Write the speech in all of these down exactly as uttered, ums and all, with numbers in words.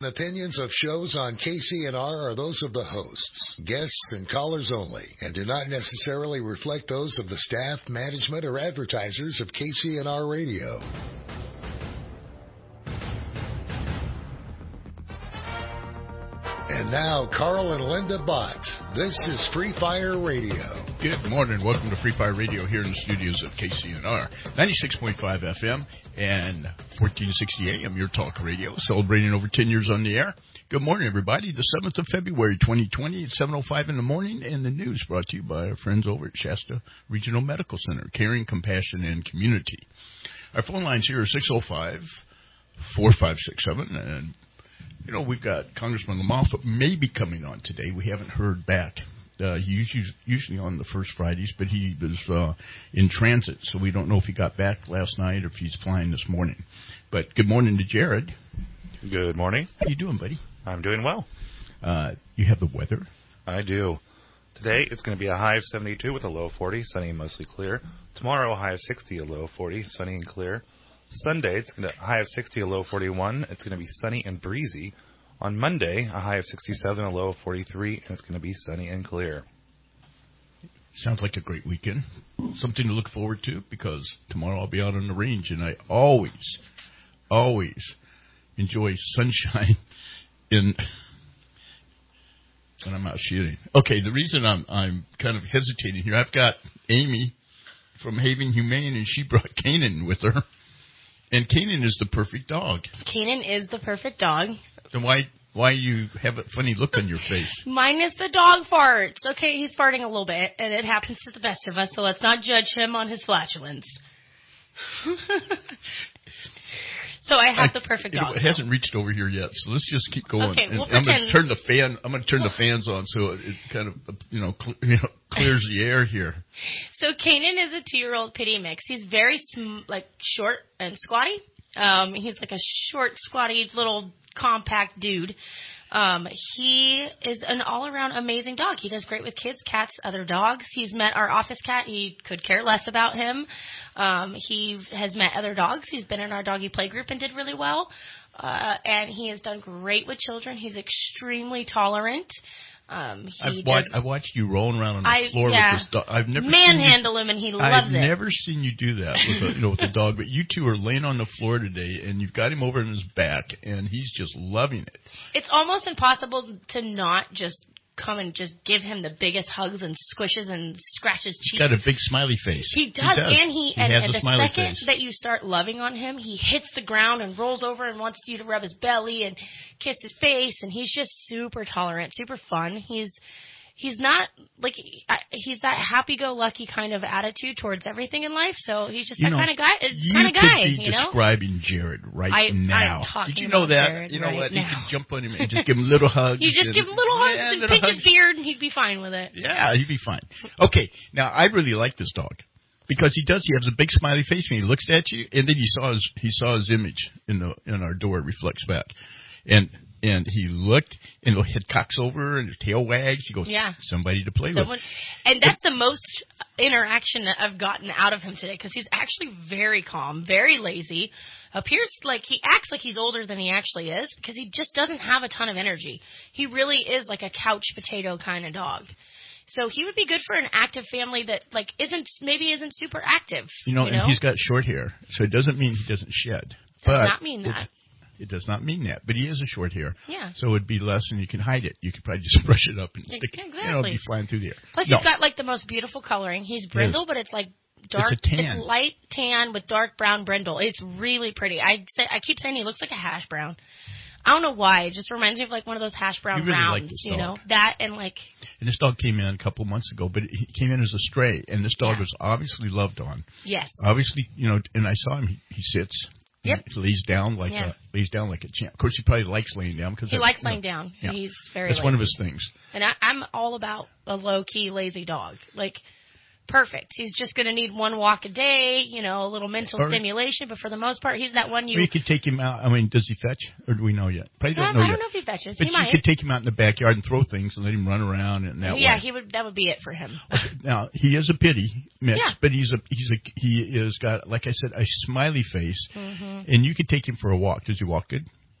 Opinions of shows on K C N R are those of the hosts, guests, and callers only, and do not necessarily reflect those of the staff, management, or advertisers of K C N R Radio. And now, Carl and Linda Bott. This is Free Fire Radio. Good morning. Welcome to Free Fire Radio here in the studios of K C N R. ninety-six point five F M and fourteen sixty A M, your talk radio, celebrating over ten years on the air. Good morning, everybody. The seventh of February, twenty twenty. It's seven oh five in the morning, and the news brought to you by our friends over at Shasta Regional Medical Center, caring, compassion, and community. Our phone lines here are six oh five, four five six seven, and you know, we've got Congressman LaMalfa maybe coming on today. We haven't heard back. Uh, he's usually on the first Fridays, but he was uh, in transit, so we don't know if he got back last night or if he's flying this morning. But good morning to Jared. Good morning. How you doing, buddy? I'm doing well. Uh, you have the weather? I do. Today it's going to be a high of seventy-two with a low of forty, sunny and mostly clear. Tomorrow a high of sixty, a low of forty, sunny and clear. Sunday, it's going to high of sixty, a low of forty-one. It's going to be sunny and breezy. On Monday, a high of sixty-seven, a low of forty-three, and it's going to be sunny and clear. Sounds like a great weekend. Something to look forward to, because tomorrow I'll be out on the range, and I always, always enjoy sunshine in when I'm out shooting. Okay, the reason I'm I'm kind of hesitating here, I've got Amy from Haven Humane, and she brought Kanan with her. And Kanan is the perfect dog. Kanan is the perfect dog. Then why why you have a funny look on your face? Minus the dog farts. Okay, he's farting a little bit, and it happens to the best of us, so let's not judge him on his flatulence. So I have I, the perfect dog. It, it hasn't reached over here yet, so let's just keep going. Okay, we'll I'm going to turn the fan. I'm going to turn the fans on so it, it kind of you know, cl- you know clears the air here. So Kanan is a two-year-old pitty mix. He's very sm- like short and squatty. Um, he's like a short, squatty, little compact dude. Um, he is an all-around amazing dog. He does great with kids, cats, other dogs. He's met our office cat. He could care less about him. Um, he has met other dogs. He's been in our doggy play group and did really well. Uh, and he has done great with children. He's extremely tolerant. Um, he I've, watched, I've watched you rolling around on the I, floor yeah. with this dog. I've never manhandle seen you, him, and he I've loves it. I've never seen you do that with a, you know, with a dog. But you two are laying on the floor today, and you've got him over on his back, and he's just loving it. It's almost impossible to not just come and just give him the biggest hugs and squishes and scratches cheeks. He's got a big smiley face. He does, he does. and he, he and, has and a the smiley second face. that you start loving on him, he hits the ground and rolls over and wants you to rub his belly and kiss his face, and he's just super tolerant, super fun. He's He's not, like, he's that happy-go-lucky kind of attitude towards everything in life, so he's just you that know, kind of guy, kind of guy, you could be you know? describing Jared right I, now. I'm talking Did you know about that? Jared you know right what? now. You could jump on him and just give him little hugs. You just and, give him little hugs yeah, and little pinch hugs. his beard, and he'd be fine with it. Yeah, he'd be fine. Okay, now, I really like this dog. Because he does, he has a big smiley face when he looks at you, and then he saw his he saw his image in the in our door reflects back, and and he looked and his head cocks over and his tail wags. He goes, yeah, somebody to play Someone, with. and that's the most interaction that I've gotten out of him today, because he's actually very calm, very lazy. Appears like he acts like he's older than he actually is, because he just doesn't have a ton of energy. He really is like a couch potato kind of dog. So he would be good for an active family that, like, isn't maybe isn't super active. You know, you know? and he's got short hair, so it doesn't mean he doesn't shed. Does but not mean that. It does not mean that, but he is a short hair. Yeah. So it'd be less, and you can hide it. You could probably just brush it up and stick exactly. it. You know, it'd be flying through the air. Plus, no. he's got, like, the most beautiful coloring. He's brindle, but it's, like, dark. It's a tan. It's light tan with dark brown brindle. It's really pretty. I say, I keep saying he looks like a hash brown. I don't know why. It just reminds me of, like, one of those hash brown you really rounds, like this you dog. know? That and, like... And this dog came in a couple months ago, but he came in as a stray, and this dog yeah. was obviously loved on. Yes. Obviously, you know, and I saw him, he, he sits. Yep. He lays down like yeah. a lays down like a champ. Of course, he probably likes laying down because he that, likes you know, laying down. Yeah. He's very. That's lazy. one of his things. And I, I'm all about a low key lazy dog. Like, perfect. He's just going to need one walk a day. You know, a little mental or, stimulation. But for the most part, he's that one you. Or you could take him out. I mean, does he fetch, or do we know yet? Probably don't um, know I yet. don't know if he fetches. But he you might. could take him out in the backyard and throw things and let him run around and that yeah, way. he would. That would be it for him. Okay, now he is a pity mix, yeah. but he's a he's a he is got, like I said, a smiley face, mm-hmm. and you could take him for a walk. Does he walk good?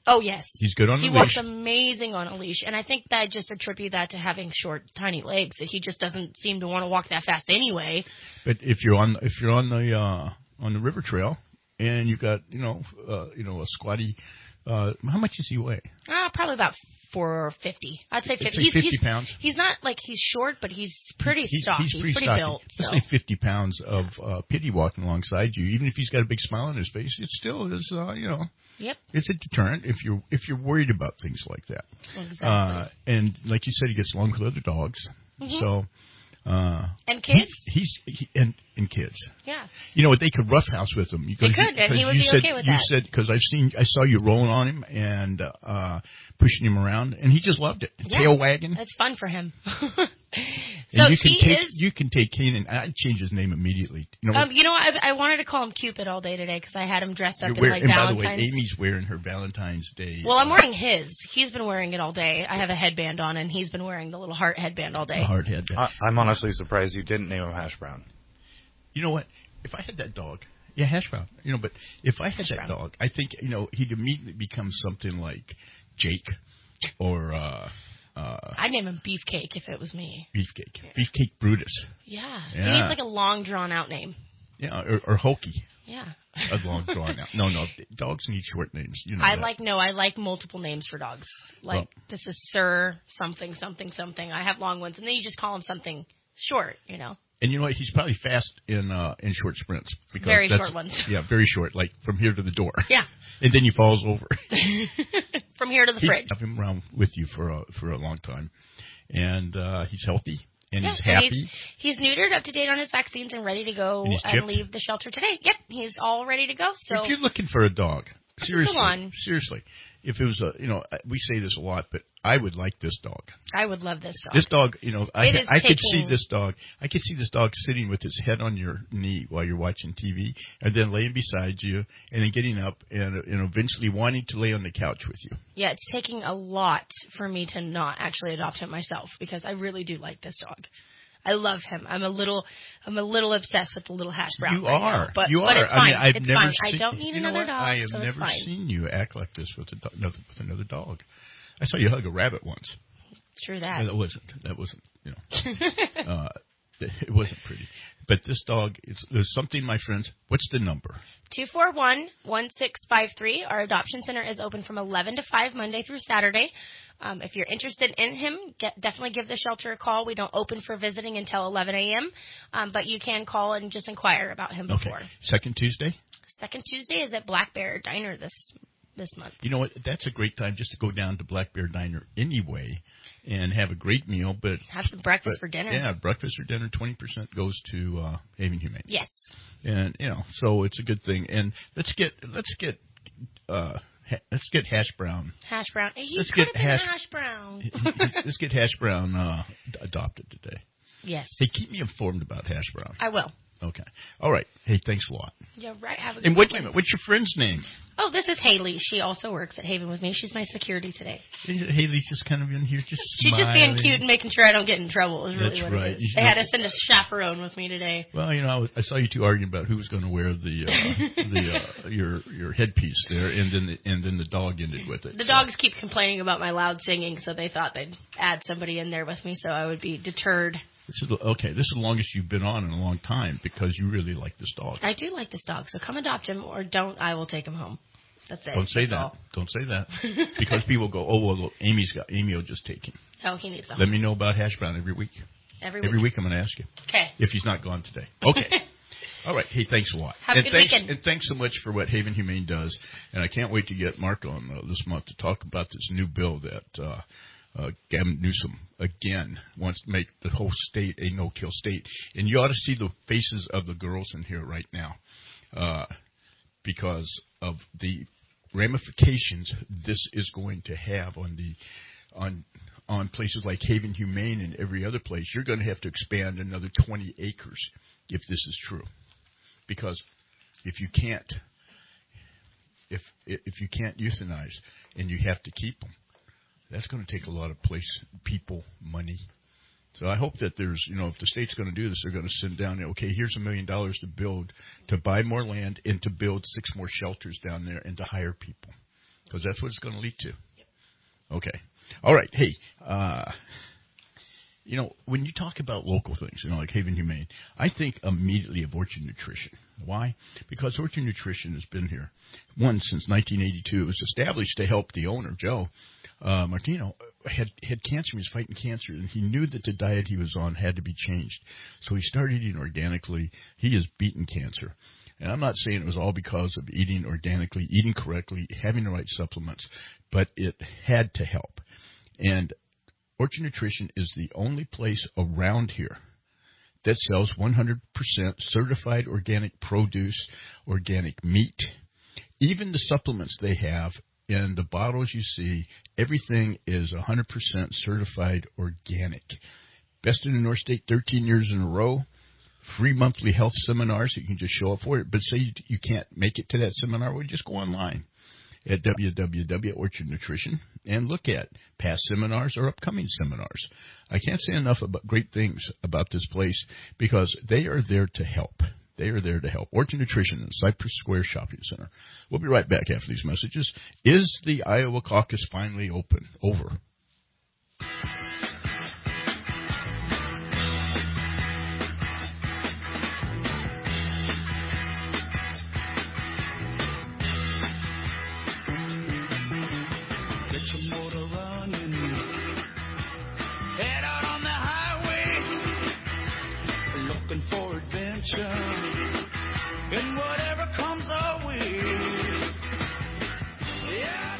Oh, yes. He's good on he the walks leash. amazing on a leash, and I think that I just attribute that to having short, tiny legs, that he just doesn't seem to want to walk that fast anyway. But if you're on if you're on the uh, on the river trail and you've got you know uh, you know a squatty, uh, how much does he weigh? Uh, probably about four fifty. I'd say fifty. Say he's, fifty he's, pounds. He's not like he's short, but he's pretty he's, stocky. He's pretty, pretty stocky. built. So. Let's say fifty pounds of uh, pity walking alongside you, even if he's got a big smile on his face, it still is uh, you know. Yep. It's a deterrent if you're if you're worried about things like that. Exactly. Uh, and like you said, he gets along with other dogs. Mm-hmm. So. Uh, and kids. He's, he's he, and and kids. Yeah. You know, they could roughhouse with him. They could, and he would you be said, okay with you that. You said because I've seen, I saw you rolling on him and uh, pushing him around, and he just loved it. Yeah. Tail wagging. It's fun for him. And so you can he take is, you can take Kanan. I'd change his name immediately. You know, um, you know, I, I wanted to call him Cupid all day today because I had him dressed up in wearing, like and Valentine's. by the way, Amy's wearing her Valentine's Day. Well, I'm wearing his. He's been wearing it all day. I have a headband on, and he's been wearing the little heart headband all day. Hard headband. I, I'm honestly surprised you didn't name him Hash Brown. You know what? If I had that dog, yeah, hash brown. You know, but if I had Hash that brown. dog, I think you know he'd immediately become something like Jake or uh, uh, I'd name him Beefcake if it was me. Beefcake, Beefcake Brutus. Yeah. Yeah. He needs like a long, drawn-out name. Yeah, or, or Hokey. Yeah. A long drawn out. No, no, dogs need short names. You know I that. like no, I like multiple names for dogs. Like Well- this is Sir something something something. I have long ones, and then you just call him something short. You know. And you know what? He's probably fast in uh, in short sprints. Because Very that's, short ones. Yeah, very short, like from here to the door. Yeah. And then he falls over. From here to the He's fridge. have him around with you for a, for a long time. And uh, he's healthy. And Yeah, he's and happy. He's, he's neutered, up to date on his vaccines, and ready to go And he's and, chipped? leave the shelter today. Yep, he's all ready to go. So If you're looking for a dog, seriously, one. seriously, if it was a, you know, we say this a lot, but I would like this dog. I would love this dog. This dog, you know, I It is I could see taking- this dog. I could see this dog sitting with his head on your knee while you're watching T V, and then laying beside you, and then getting up and and eventually wanting to lay on the couch with you. Yeah, it's taking a lot for me to not actually adopt him myself because I really do like this dog. I love him. I'm a little, I'm a little obsessed with the little hash brown. You right are, now. But, you but are. it's I fine. mean, I've it's never fine. seen. I don't need you know another what? dog. I have so it's never fine. seen you act like this with a do- another with another dog. I saw you hug a rabbit once. True that. And that wasn't. That wasn't. You know. uh, it wasn't pretty. But this dog, is, there's something, my friends. What's the number? two four one, one six five three. Our adoption center is open from eleven to five Monday through Saturday. Um, if you're interested in him, get, definitely give the shelter a call. We don't open for visiting until eleven a.m., um, but you can call and just inquire about him before. Okay. Second Tuesday? Second Tuesday is at Black Bear Diner this this month. You know what? That's a great time just to go down to Black Bear Diner anyway and have a great meal. But Have some breakfast but, for dinner. Yeah, breakfast or dinner, twenty percent goes to uh, Haven Humane. Yes. And, you know, so it's a good thing. And let's get, let's get, uh, ha- let's get Hash Brown. Hash brown. He Let's could get have been hash- hash brown. let's get Hash Brown uh, adopted today. Yes. Hey, keep me informed about Hash Brown. I will. Okay. All right. Hey, thanks a lot. Yeah, right. Have a good And what, weekend. what's your friend's name? Oh, this is Haley. She also works at Haven with me. She's my security today. Haley's just kind of in here just She's just being smiling. cute and making sure I don't get in trouble is really That's what right. it You is. should They had have- to send a chaperone with me today. Well, you know, I, was, I saw you two arguing about who was going to wear the uh, the uh, your your headpiece there, and then the, and then the dog ended with it. The dogs keep complaining about my loud singing, so they thought they'd add somebody in there with me so I would be deterred. This is okay. This is the longest you've been on in a long time because you really like this dog. I do like this dog, so come adopt him or don't. I will take him home. That's it. Don't say That's that. all. Don't say that because people go, oh well, look, Amy's got Amy will just take him. Oh, he needs a Let home. me know about Hash Brown every week. Every week. Every week I'm going to ask you Okay. if he's not gone today. Okay. All right. Hey, thanks a lot. Have a and good thanks, weekend. And thanks so much for what Haven Humane does. And I can't wait to get Mark on uh, this month to talk about this new bill that uh, uh, Gavin Newsom, again, wants to make the whole state a no-kill state. And you ought to see the faces of the girls in here right now uh, because of the ramifications this is going to have on the on on places like Haven Humane and every other place. You're going to have to expand another twenty acres if this is true, because if you can't if if you can't euthanize and you have to keep them, that's going to take a lot of place, people, money. So I hope that there's, you know, if the state's going to do this, they're going to send down, okay, here's a million dollars to build, to buy more land and to build six more shelters down there and to hire people. Because that's what it's going to lead to. Okay. All right. Hey, uh, you know, when you talk about local things, you know, like Haven Humane, I think immediately of Orchard Nutrition. Why? Because Orchard Nutrition has been here, one, since nineteen eighty-two. It was established to help the owner, Joe uh, Martino, had, had cancer. He was fighting cancer, and he knew that the diet he was on had to be changed. So he started eating organically. He has beaten cancer. And I'm not saying it was all because of eating organically, eating correctly, having the right supplements, but it had to help. And Orchard Nutrition is the only place around here that sells one hundred percent certified organic produce, organic meat. Even the supplements they have in the bottles you see, everything is one hundred percent certified organic. Best in the North State thirteen years in a row. Free monthly health seminars. You can just show up for it. But say you, you can't make it to that seminar, well, just go online at w w w dot orchard nutrition and look at past seminars or upcoming seminars. I can't say enough about great things about this place because they are there to help. They are there to help. Orchard Nutrition in Cypress Square Shopping Center. We'll be right back after these messages. Is the Iowa caucus finally open? Over. And whatever comes our way, yeah,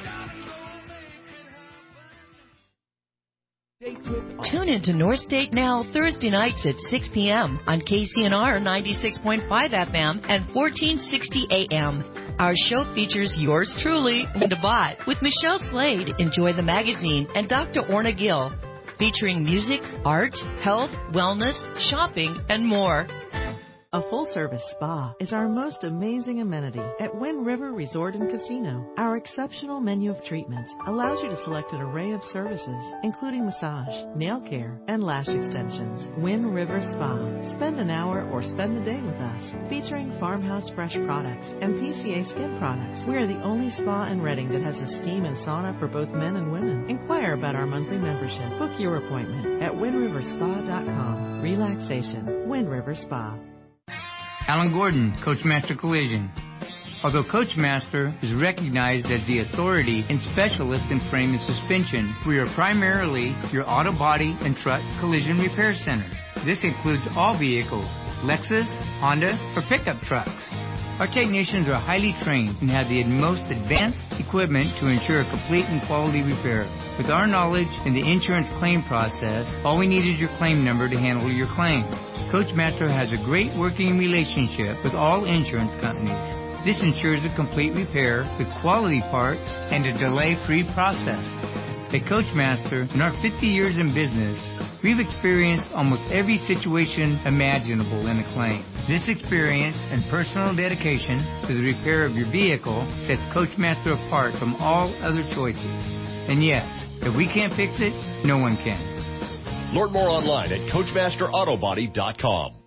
Tune into North State Now Thursday nights at six p.m. on K C N R ninety-six point five F M and fourteen sixty A M. Our show features yours truly, Linda Bott, with Michelle Slade, Enjoy the Magazine, and Doctor Orna Gill, featuring music, art, health, wellness, shopping, and more. A full-service spa is our most amazing amenity at Wind River Resort and Casino. Our exceptional menu of treatments allows you to select an array of services, including massage, nail care, and lash extensions. Wind River Spa. Spend an hour or spend the day with us, featuring Farmhouse Fresh products and P C A Skin products. We are the only spa in Reading that has a steam and sauna for both men and women. Inquire about our monthly membership. Book your appointment at wind river spa dot com. Relaxation. Wind River Spa. Alan Gordon, Coachmaster Collision. Although Coachmaster is recognized as the authority and specialist in frame and suspension, we are primarily your auto body and truck collision repair center. This includes all vehicles, Lexus, Honda, or pickup trucks. Our technicians are highly trained and have the most advanced equipment to ensure a complete and quality repair. With our knowledge in the insurance claim process, all we need is your claim number to handle your claim. Coachmaster has a great working relationship with all insurance companies. This ensures a complete repair with quality parts and a delay-free process. At Coachmaster, in our fifty years in business, we've experienced almost every situation imaginable in a claim. This experience and personal dedication to the repair of your vehicle sets Coachmaster apart from all other choices. And yes, if we can't fix it, no one can. Learn more online at coachmaster auto body dot com.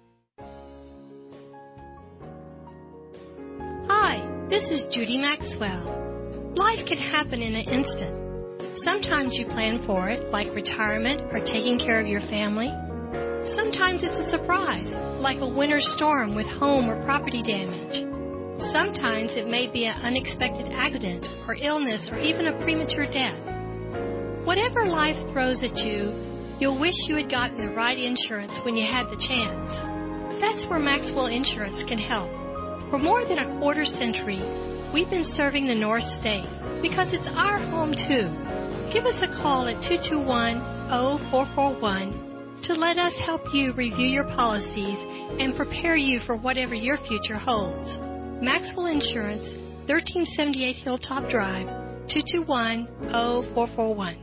Hi, this is Judy Maxwell. Life can happen in an instant. Sometimes you plan for it, like retirement or taking care of your family. Sometimes it's a surprise, like a winter storm with home or property damage. Sometimes it may be an unexpected accident or illness or even a premature death. Whatever life throws at you, you'll wish you had gotten the right insurance when you had the chance. That's where Maxwell Insurance can help. For more than a quarter century, we've been serving the North State because it's our home too. Give us a call at two two one, zero four four one to let us help you review your policies and prepare you for whatever your future holds. Maxwell Insurance, thirteen seventy-eight Hilltop Drive, two two one, zero four four one.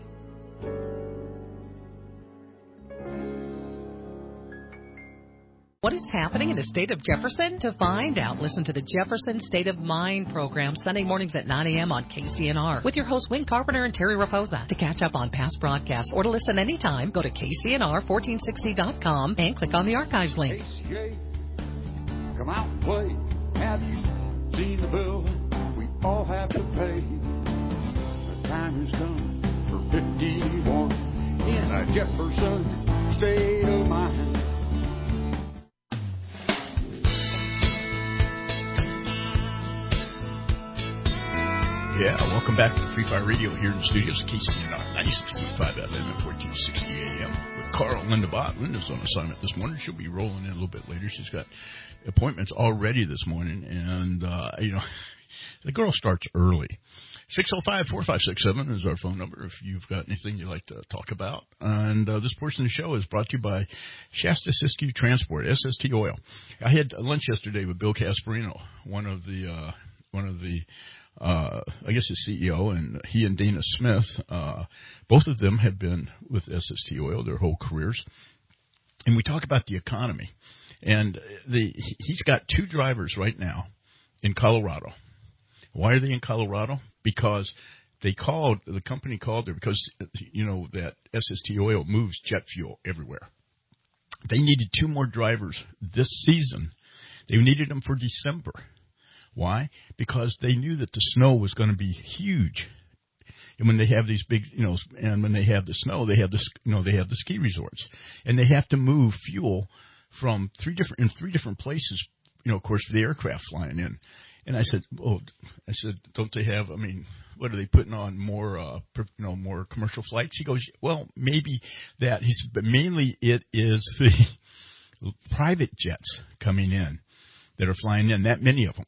What is happening in the state of Jefferson? To find out, listen to the Jefferson State of Mind program Sunday mornings at nine a.m. on K C N R with your hosts Wayne Carpenter and Terry Raposa. To catch up on past broadcasts or to listen anytime, go to K C N R fourteen sixty dot com and click on the archives link. K C A, come out and play. Have you seen the bill we all have to pay? time is done for fifty-one in a Jefferson state of mind. Yeah, welcome back to Free Fire Radio here in the studios of K C N R, ninety-six point five F M and fourteen sixty A M with Carl and Linda Bott. Linda's on assignment this morning. She'll be rolling in a little bit later. She's got appointments already this morning, and, uh, you know, the girl starts early. six oh five, four five six seven is our phone number if you've got anything you'd like to talk about. And uh, this portion of the show is brought to you by Shasta Siskiyou Transport, S S T Oil. I had lunch yesterday with Bill Casperino, one of the, uh, one of the, Uh, I guess his C E O, and he and Dana Smith, uh, both of them have been with S S T Oil their whole careers. And we talk about the economy. And the he's got two drivers right now in Colorado. Why are they in Colorado? Because they called, the company called there because, you know, that S S T Oil moves jet fuel everywhere. They needed two more drivers this season. They needed them for December. Why? Because they knew that the snow was going to be huge. And when they have these big, you know, and when they have the snow, they have the, you know, they have the ski resorts, and they have to move fuel from three different, in three different places, you know, of course, for the aircraft flying in. And I said, oh, I said, don't they have, I mean, what are they putting on more, uh, you know, more commercial flights? He goes, well, maybe that. He said, but mainly it is the private jets coming in that are flying in, that many of them.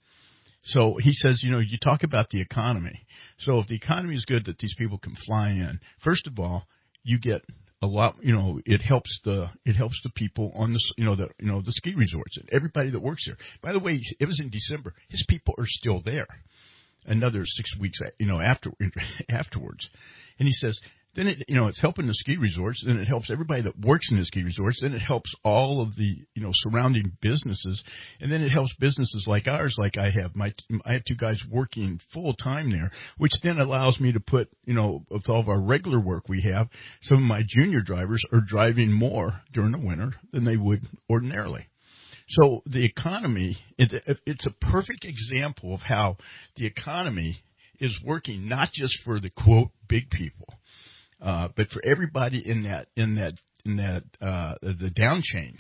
So he says, you know, you talk about the economy. So if the economy is good that these people can fly in, first of all, you get a lot, you know, it helps the, it helps the people on the, you know, the, you know, the ski resorts and everybody that works there. By the way, it was in December. His people are still there another six weeks, you know, after, afterwards. And he says, then it, you know, it's helping the ski resorts, then it helps everybody that works in the ski resorts, then it helps all of the, you know, surrounding businesses, and then it helps businesses like ours, like I have. My, I have two guys working full time there, which then allows me to put, you know, with all of our regular work we have, some of my junior drivers are driving more during the winter than they would ordinarily. So the economy, it, it's a perfect example of how the economy is working, not just for the, quote, big people, Uh, but for everybody in that, in that, in that, uh, the down chain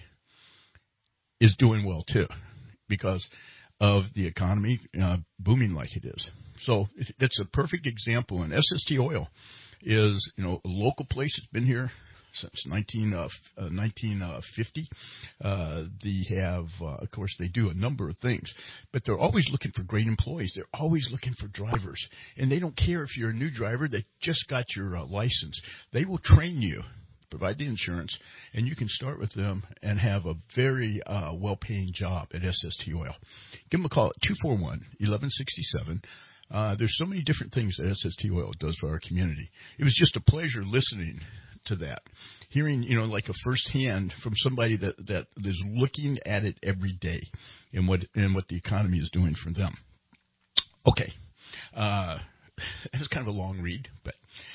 is doing well too, because of the economy, uh, booming like it is. So it, it's a perfect example. And S S T Oil is, you know, a local place. It's been here since nineteen fifty. Uh, they have, uh, of course, they do a number of things, but they're always looking for great employees. They're always looking for drivers, and they don't care if you're a new driver that just got your uh, license. They will train you, provide the insurance, and you can start with them and have a very uh, well-paying job at S S T Oil. Give them a call at two four one, one one six seven. Uh, there's so many different things that S S T Oil does for our community. It was just a pleasure listening to that, hearing, you know, like a firsthand from somebody that, that is looking at it every day and what, and what the economy is doing for them. Okay. Uh, it was kind of a long read, but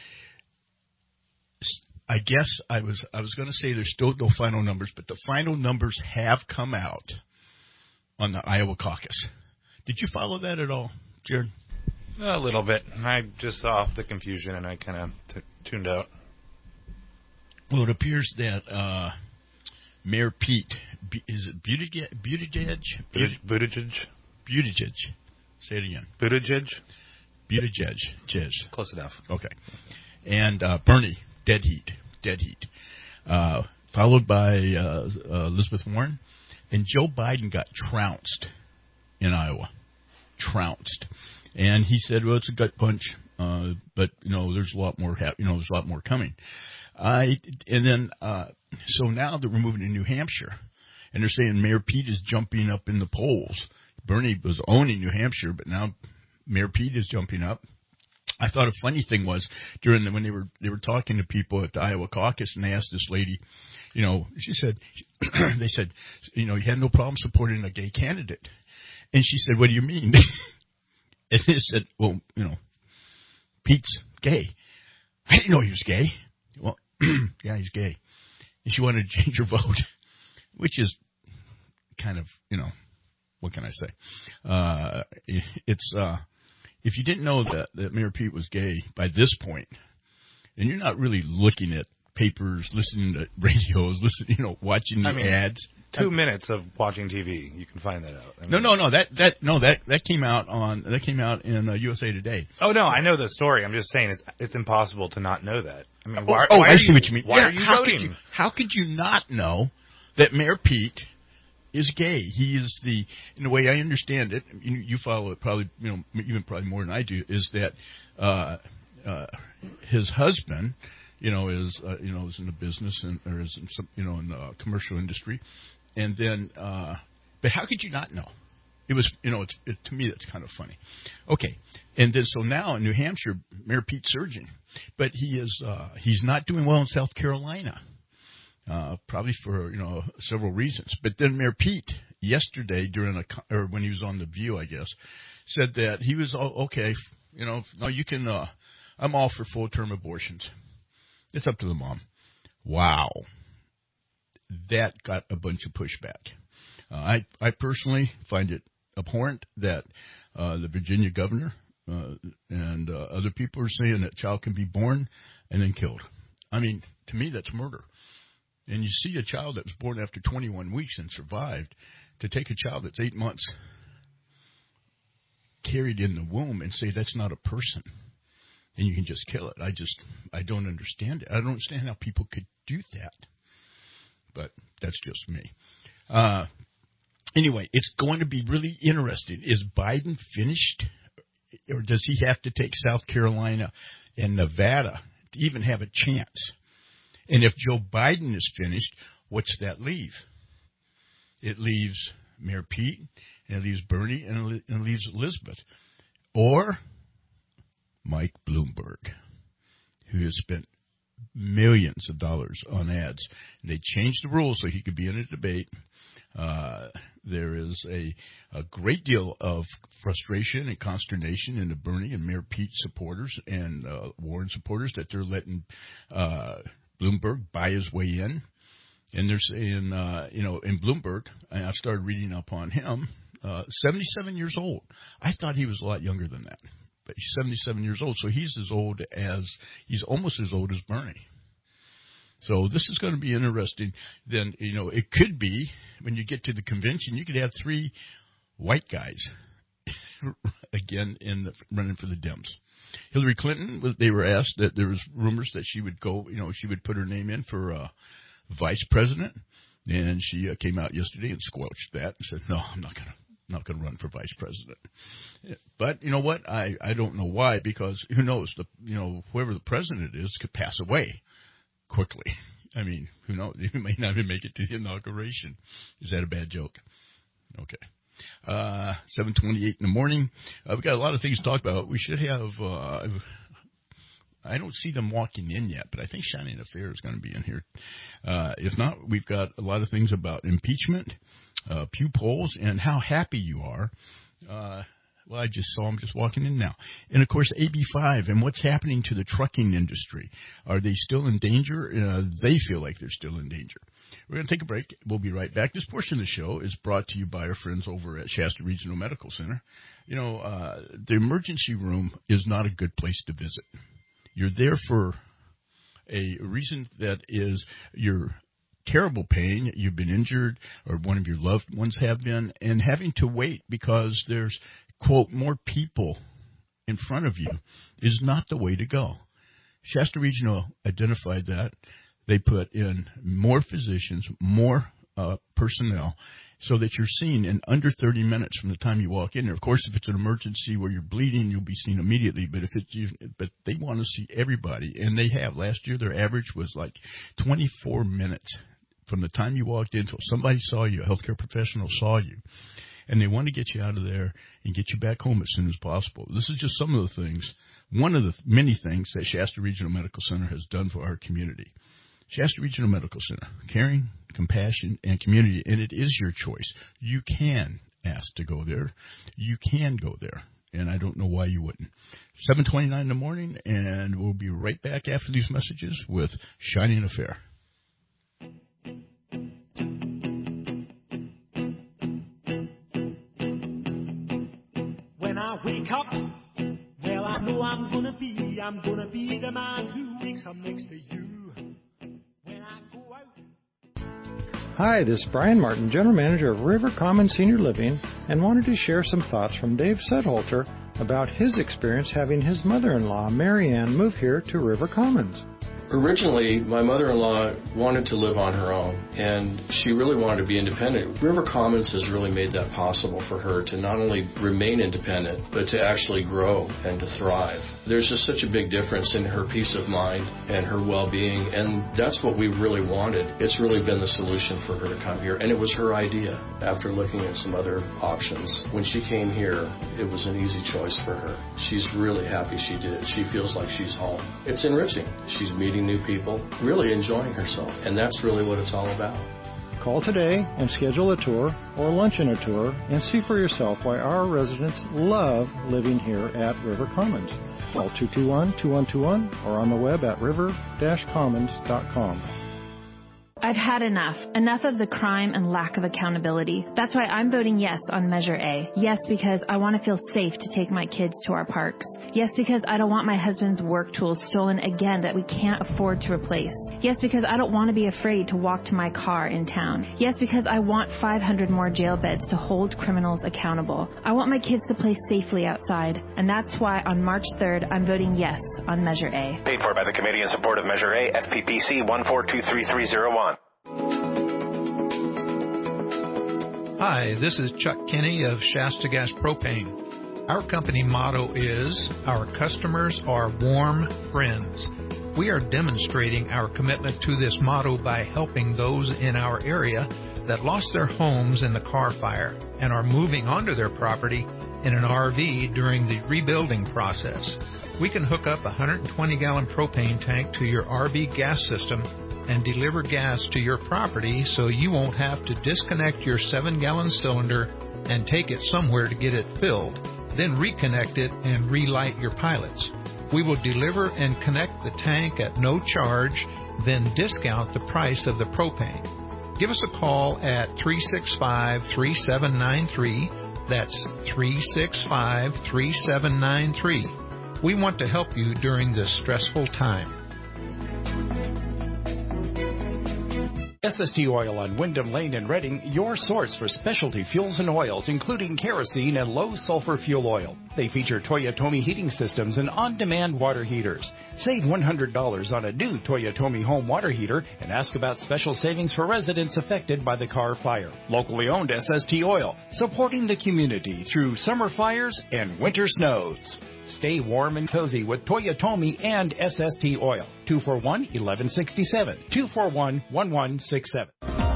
I guess I was, I was going to say there's still no final numbers, but the final numbers have come out on the Iowa caucus. Did you follow that at all, Jared? A little bit. I just saw the confusion and I kind of t- tuned out. Well, it appears that uh, Mayor Pete, is it Buttigieg? Buttigieg? Buttigieg? Buttigieg. Say it again. Buttigieg? Buttigieg. Jez. Close enough. Okay. And uh, Bernie, dead heat. Dead heat. Uh, followed by uh, uh, Elizabeth Warren. And Joe Biden got trounced in Iowa. Trounced. And he said, well, it's a gut punch, uh, but, you know, there's a lot more, ha- you know, there's a lot more coming. I, and then, uh, so now that we're moving to New Hampshire, and they're saying Mayor Pete is jumping up in the polls. Bernie was owning New Hampshire, but now Mayor Pete is jumping up. I thought a funny thing was during the, when they were, they were talking to people at the Iowa caucus, and they asked this lady, you know, she said, they said, you know, you had no problem supporting a gay candidate. And she said, what do you mean? And they said, well, you know, Pete's gay. I didn't know he was gay. Well, yeah, he's gay. And she wanted to change her vote, which is kind of, you know, what can I say? Uh, it's, uh, if you didn't know that, that Mayor Pete was gay by this point, and you're not really looking at papers, listening to radios, listening, you know, watching the I mean, ads. Two I, minutes of watching T V, you can find that out. I mean, no, no, no. That that no that that came out on that came out in uh, U S A Today. Oh no, I know the story. I'm just saying it's it's impossible to not know that. I mean, why? Oh, why I are see you, what you mean. Why yeah, are you how voting? Could you, how could you not know that Mayor Pete is gay? He is the, in the way I understand it, you, you follow it probably, you know, even probably more than I do, is that uh, uh, his husband, you know, is uh, you know is in the business and or is in some, you know, in the commercial industry, and then, uh, but how could you not know? It was, you know, it's it, to me that's kind of funny. Okay, and then so now in New Hampshire, Mayor Pete's surging, but he is uh, he's not doing well in South Carolina. Uh, probably for, you know, several reasons. But then Mayor Pete, yesterday, during a, or when he was on The View, I guess, said that he was, all, okay, you know, no, you can, uh, I'm all for full-term abortions. It's up to the mom. Wow. That got a bunch of pushback. Uh, I, I personally find it abhorrent that uh, the Virginia governor uh, and uh, other people are saying that a child can be born and then killed. I mean, to me, that's murder. And you see a child that was born after twenty-one weeks and survived, to take a child that's eight months carried in the womb and say that's not a person and you can just kill it. I just, I don't understand it. I don't understand how people could do that. But that's just me. Uh, anyway, it's going to be really interesting. Is Biden finished, or does he have to take South Carolina and Nevada to even have a chance? And if Joe Biden is finished, what's that leave? It leaves Mayor Pete, and it leaves Bernie, and it leaves Elizabeth. Or Mike Bloomberg, who has spent millions of dollars on ads. And they changed the rules so he could be in a debate. Uh, there is a, a great deal of frustration and consternation in the Bernie and Mayor Pete supporters and uh, Warren supporters that they're letting uh, Bloomberg buy his way in. And they're saying, uh, you know, in Bloomberg, and I started reading up on him, uh, seventy-seven years old. I thought he was a lot younger than that. But he's seventy-seven years old, so he's as old as, he's almost as old as Bernie. So this is going to be interesting. Then, you know, it could be, when you get to the convention, you could have three white guys, again, in the, running for the Dems. Hillary Clinton, they were asked that there was rumors that she would go, you know, she would put her name in for uh, vice president. And she uh, came out yesterday and squelched that and said, no, I'm not going to. Not going to run for vice president. But you know what? I, I don't know why, because who knows? The you know whoever the president is could pass away quickly. I mean, who knows? He may not even make it to the inauguration. Is that a bad joke? Okay. Uh, seven twenty-eight in the morning. Uh, we've got a lot of things to talk about. We should have. Uh, I don't see them walking in yet, but I think Shining Affair is going to be in here. Uh, if not, we've got a lot of things about impeachment. Uh, Pew polls, and how happy you are. Uh, well, I just saw them just walking in now. And, of course, A B five and what's happening to the trucking industry. Are they still in danger? Uh, they feel like they're still in danger. We're going to take a break. We'll be right back. This portion of the show is brought to you by our friends over at Shasta Regional Medical Center. You know, uh, the emergency room is not a good place to visit. You're there for a reason that is you're terrible pain, you've been injured, or one of your loved ones have been, and having to wait because there's, quote, more people in front of you is not the way to go. Shasta Regional identified that. They put in more physicians, more uh, personnel, so that you're seen in under thirty minutes from the time you walk in there. Of course, if it's an emergency where you're bleeding, you'll be seen immediately. But if it's, you, but they want to see everybody, and they have. Last year, their average was like twenty-four minutes from the time you walked in until somebody saw you, a healthcare professional saw you. And they want to get you out of there and get you back home as soon as possible. This is just some of the things, one of the many things that Shasta Regional Medical Center has done for our community. Shasta Regional Medical Center, caring, compassion, and community, and it is your choice. You can ask to go there. You can go there, and I don't know why you wouldn't. seven twenty-nine in the morning, and we'll be right back after these messages with Shining Affair. When I wake up gonna be, I'm gonna be the man who wakes up next to you when I go out. Hi, this is Brian Martin, General Manager of River Commons Senior Living, and wanted to share some thoughts from Dave Sudholter about his experience having his mother-in-law, Mary Ann, move here to River Commons. Originally, my mother-in-law wanted to live on her own, and she really wanted to be independent. River Commons has really made that possible for her to not only remain independent, but to actually grow and to thrive. There's just such a big difference in her peace of mind and her well-being, and that's what we really wanted. It's really been the solution for her to come here, and it was her idea after looking at some other options. When she came here, it was an easy choice for her. She's really happy she did it. She feels like she's home. It's enriching. She's meeting new people, really enjoying herself, and that's really what it's all about. Call today and schedule a tour or lunch and a tour and see for yourself why our residents love living here at River Commons. Call two two one, two one two one or on the web at river dash commons dot com. I've had enough. Enough of the crime and lack of accountability. That's why I'm voting yes on Measure A. Yes, because I want to feel safe to take my kids to our parks. Yes, because I don't want my husband's work tools stolen again that we can't afford to replace. Yes, because I don't want to be afraid to walk to my car in town. Yes, because I want five hundred more jail beds to hold criminals accountable. I want my kids to play safely outside. And that's why on March third, I'm voting yes on Measure A. Paid for by the Committee in Support of Measure A, S P P C one four two three three zero one. Hi, this is Chuck Kinney of Shasta Gas Propane. Our company motto is, our customers are warm friends. We are demonstrating our commitment to this motto by helping those in our area that lost their homes in the Carr fire and are moving onto their property in an R V during the rebuilding process. We can hook up a one hundred twenty gallon propane tank to your R V gas system and deliver gas to your property so you won't have to disconnect your seven gallon cylinder and take it somewhere to get it filled, then reconnect it and relight your pilots. We will deliver and connect the tank at no charge, then discount the price of the propane. Give us a call at three six five, three seven nine three. That's three six five, three seven nine three. We want to help you during this stressful time. S S T Oil on Wyndham Lane in Reading, your source for specialty fuels and oils, including kerosene and low-sulfur fuel oil. They feature Toyotomi heating systems and on-demand water heaters. Save one hundred dollars on a new Toyotomi home water heater and ask about special savings for residents affected by the Carr fire. Locally owned S S T Oil, supporting the community through summer fires and winter snows. Stay warm and cozy with Toyotomi and S S T Oil. two four one, one one six seven. two four one, one one six seven.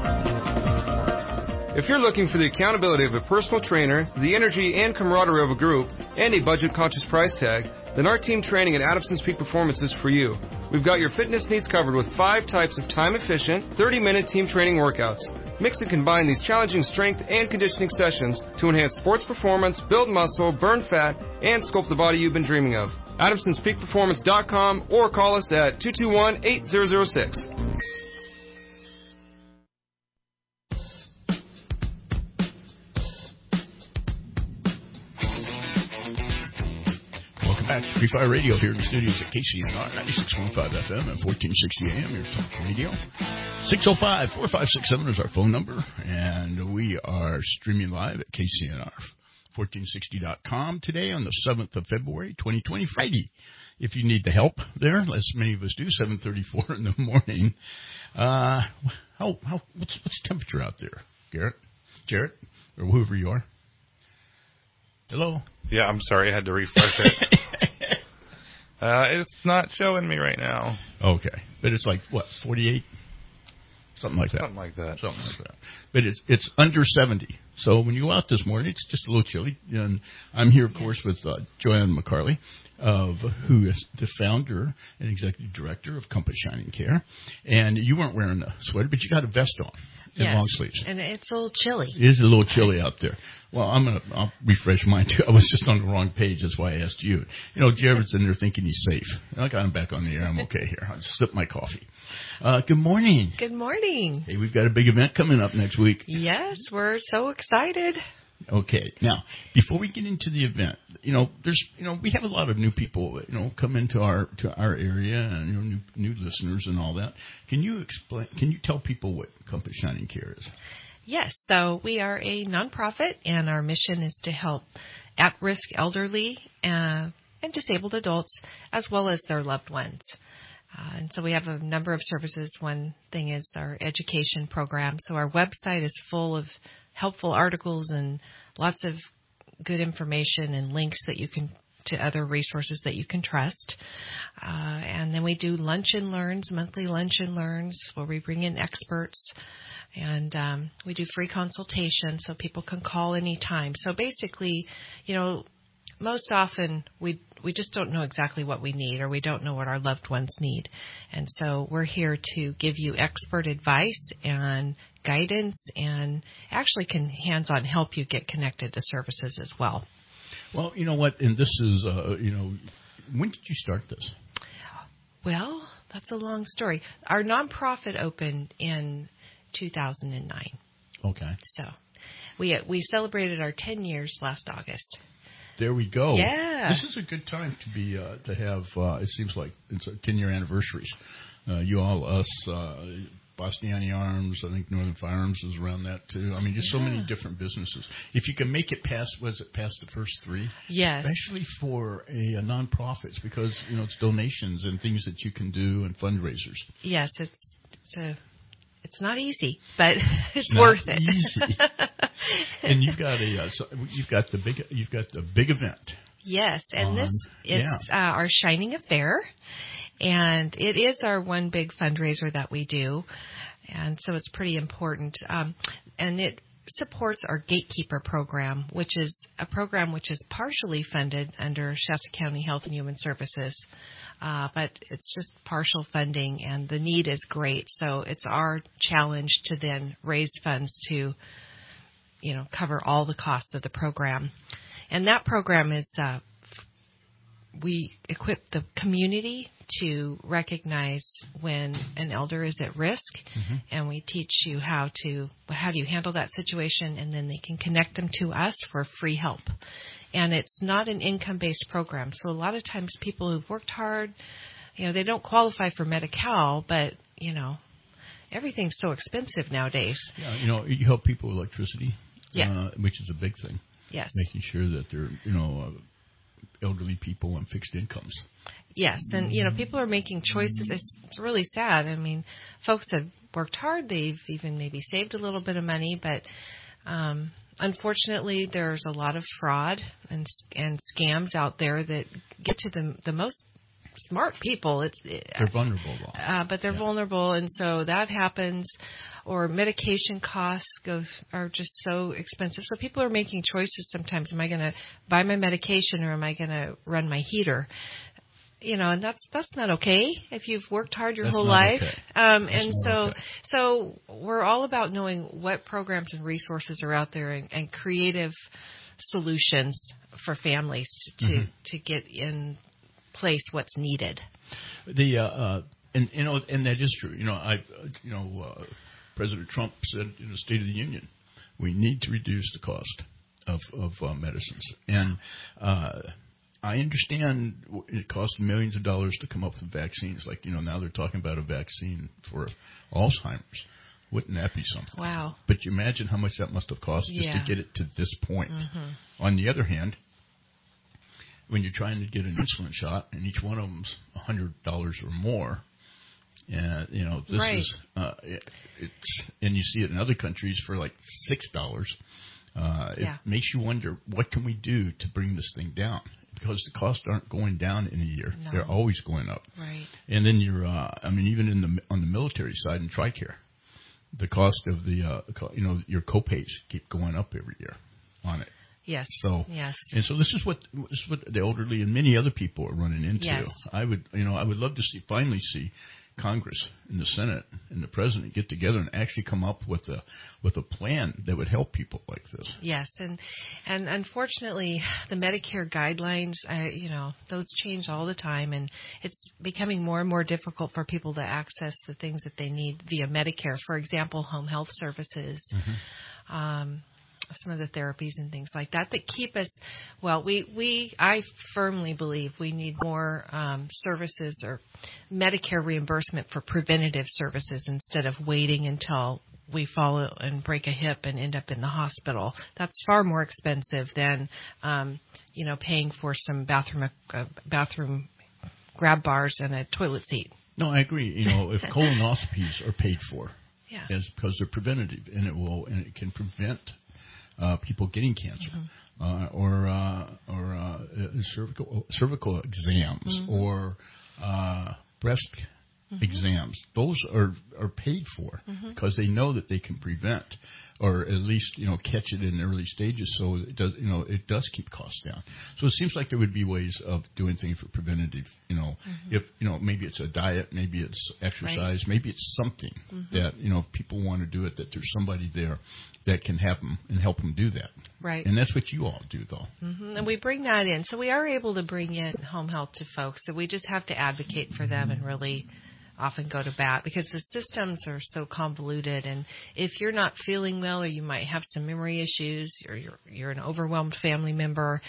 If you're looking for the accountability of a personal trainer, the energy and camaraderie of a group, and a budget-conscious price tag, then our team training at Adamson's Peak Performance is for you. We've got your fitness needs covered with five types of time-efficient, thirty-minute team training workouts. Mix and combine these challenging strength and conditioning sessions to enhance sports performance, build muscle, burn fat, and sculpt the body you've been dreaming of. Adamsons Peak Performance dot com or call us at two two one, eight zero zero six. Welcome back to Free Fire Radio here in the studios at K C N R ninety-six point five F M and fourteen sixty A M, your talk radio. six oh five, four five six seven is our phone number, and we are streaming live at K C N R fourteen sixty dot com today on the seventh of February, twenty twenty, Friday. If you need the help there, as many of us do, seven thirty-four in the morning. Uh, how, how, what's, what's the temperature out there, Garrett? Jarrett? Or whoever you are? Hello? Yeah, I'm sorry. I had to refresh it. uh, it's not showing me right now. Okay. But it's like, what, forty-eight? Something like that. Something like that. Something like that. But it's it's under seventy. So when you go out this morning, it's just a little chilly. And I'm here, of course, with uh, Joanne McCarley, of who is the founder and executive director of Compass Shining Care. And you weren't wearing a sweater, but you got a vest on. And yeah, long sleeves. And it's a little chilly. It is a little chilly out there. Well, I'm gonna I'll refresh mine too. I was just on the wrong page. That's why I asked you. You know, Jared's in there thinking he's safe. I got him back on the air. I'm okay here. I'll just sip my coffee. Uh, good morning. Good morning. Hey, we've got a big event coming up next week. Yes, we're so excited. Okay. Now, before we get into the event, you know, there's, you know, we have a lot of new people, you know, come into our to our area, and you know, new new listeners and all that. Can you explain? Can you tell people what Compass Shining Care is? Yes. So we are a nonprofit, and our mission is to help at-risk elderly uh, and disabled adults, as well as their loved ones. Uh, and so we have a number of services. One thing is our education program. So our website is full of helpful articles and lots of good information and links that you can to other resources that you can trust. Uh, and then we do lunch and learns, monthly lunch and learns, where we bring in experts. And um, we do free consultation, so people can call anytime. So basically, you know, most often we we just don't know exactly what we need, or we don't know what our loved ones need. And so we're here to give you expert advice and guidance, and actually can hands-on help you get connected to services as well. Well, you know what, and this is, uh, you know, when did you start this? Well, that's a long story. Our nonprofit opened in two thousand nine. Okay. So we we celebrated our ten years last August. There we go. Yeah. This is a good time to be uh, to have. Uh, it seems like it's a ten-year anniversaries. Uh, you all, us, uh, Bosniani Arms. I think Northern Firearms is around that too. I mean, just yeah. so many different businesses. If you can make it past, was it past the first three? Yeah. Especially for a, a nonprofits, because you know it's donations and things that you can do and fundraisers. Yes, it's it's a. It's not easy, but it's not worth it. Easy. And you've got a uh, so you've got the big you've got the big event. Yes, and on, this it's yeah. uh, our Shining Affair, and it is our one big fundraiser that we do, and so it's pretty important. Um, and it supports our Gatekeeper program, which is a program which is partially funded under Shasta County Health and Human Services. Uh, but it's just partial funding, and the need is great. So it's our challenge to then raise funds to, you know, cover all the costs of the program. And that program is, uh, we equip the community to recognize when an elder is at risk, mm-hmm. and we teach you how to, how do you handle that situation, and then they can connect them to us for free help. And it's not an income-based program. So a lot of times people who've worked hard, you know, they don't qualify for Medi-Cal, but, you know, everything's so expensive nowadays. Yeah, you know, you help people with electricity, yeah. uh, which is a big thing. Yes. Making sure that they're, you know, uh, elderly people on fixed incomes. Yes, and, you know, people are making choices. It's really sad. I mean, folks have worked hard. They've even maybe saved a little bit of money, but um unfortunately, there's a lot of fraud and and scams out there that get to the the most smart people. It's they're vulnerable, though. Uh, but they're yeah. vulnerable, and so that happens. Or medication costs goes are just so expensive. So people are making choices sometimes. Am I going to buy my medication, or am I going to run my heater? You know, and that's that's not okay if you've worked hard your that's whole life. Okay. Um, and so, okay. so we're all about knowing what programs and resources are out there, and, and creative solutions for families to mm-hmm. to get in place what's needed. The uh, uh, and you know, and that is true. You know, I you know, uh, President Trump said in the State of the Union, we need to reduce the cost of of uh, medicines, and uh, I understand it costs millions of dollars to come up with vaccines. Like, you know, now they're talking about a vaccine for Alzheimer's. Wouldn't that be something? Wow. But you imagine how much that must have cost just yeah. to get it to this point. Mm-hmm. On the other hand, when you're trying to get an insulin shot, and each one of them's one hundred dollars or more, and, you know, this right. is, uh, it, it's, and you see it in other countries for like six dollars. Uh, yeah. It makes you wonder, what can we do to bring this thing down? Because the costs aren't going down in a year; no. they're always going up. Right. And then you're, uh, I mean, even in the on the military side in TRICARE, the cost of the, uh, you know, your copays keep going up every year on it. Yes. So yes. And so this is what this is what the elderly and many other people are running into. Yes. I would, you know, I would love to see finally see Congress and the Senate and the President get together and actually come up with a with a plan that would help people like this. Yes, and and unfortunately, the Medicare guidelines, uh, you know, those change all the time, and it's becoming more and more difficult for people to access the things that they need via Medicare. For example, home health services. Mm-hmm. Um, some of the therapies and things like that that keep us well. We we I firmly believe we need more um, services or Medicare reimbursement for preventative services instead of waiting until we fall and break a hip and end up in the hospital. That's far more expensive than um, you know paying for some bathroom uh, bathroom grab bars and a toilet seat. No, I agree. You know, if colonoscopies are paid for, yeah, it's because they're preventative, and it will and it can prevent uh, people getting cancer, mm-hmm. uh, or uh, or uh, cervical cervical exams, mm-hmm. or uh, breast mm-hmm. exams. Those are are paid for mm-hmm. because they know that they can prevent, or at least you know catch it in early stages, so it does you know it does keep costs down. So it seems like there would be ways of doing things for preventative. You know, mm-hmm. if you know maybe it's a diet, maybe it's exercise, right. maybe it's something mm-hmm. that you know if people want to do it, that there's somebody there that can have them and help them do that. Right. And that's what you all do, though. Mm-hmm. And we bring that in, so we are able to bring in home health to folks. So we just have to advocate for them and really often go to bat because the systems are so convoluted, and if you're not feeling well or you might have some memory issues or you're you're an overwhelmed family member,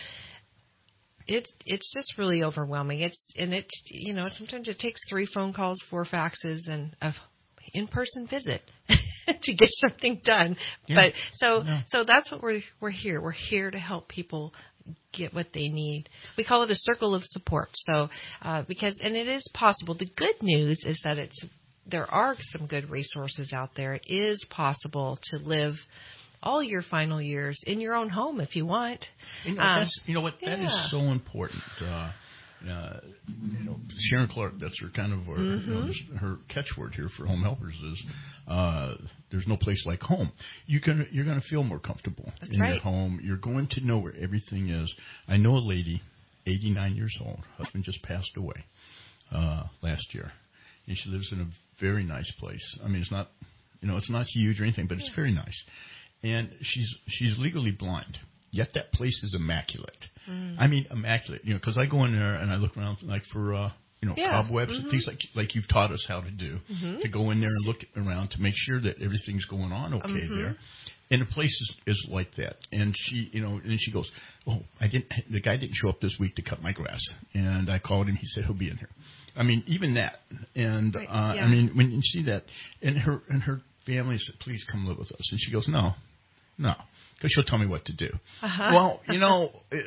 it's it's just really overwhelming. It's and it's you know sometimes it takes three phone calls, four faxes, and a in-person visit to get something done. Yeah. But so yeah. so that's what we're we're here. We're here to help people get what they need. We call it a circle of support. So, uh, because, and it is possible. The good news is that it's, there are some good resources out there. It is possible to live all your final years in your own home if you want. You know, um, that's, you know what, that yeah. is so important. Uh, uh, you know, Sharon Clark, that's her kind of, her, mm-hmm. you know, her catchword here for home helpers is, uh, there's no place like home. You can, you're going to feel more comfortable that's in right. your home. You're going to know where everything is. I know a lady, eighty-nine years old, husband just passed away, uh, last year. And she lives in a very nice place. I mean, it's not, you know, it's not huge or anything, but it's very nice. And she's, she's legally blind. Yet that place is immaculate. Mm. I mean, immaculate. You know, because I go in there and I look around like for, uh, you know, yeah. cobwebs mm-hmm. and things like like you've taught us how to do. Mm-hmm. To go in there and look around to make sure that everything's going on okay mm-hmm. there. And the place is, is like that. And she, you know, and she goes, oh, I didn't. The guy didn't show up this week to cut my grass. And I called him. He said he'll be in here. I mean, even that. And right. uh, yeah. I mean, when you see that, and her and her family said, please come live with us. And she goes, no, no. Because she'll tell me what to do. Uh-huh. Well, you know,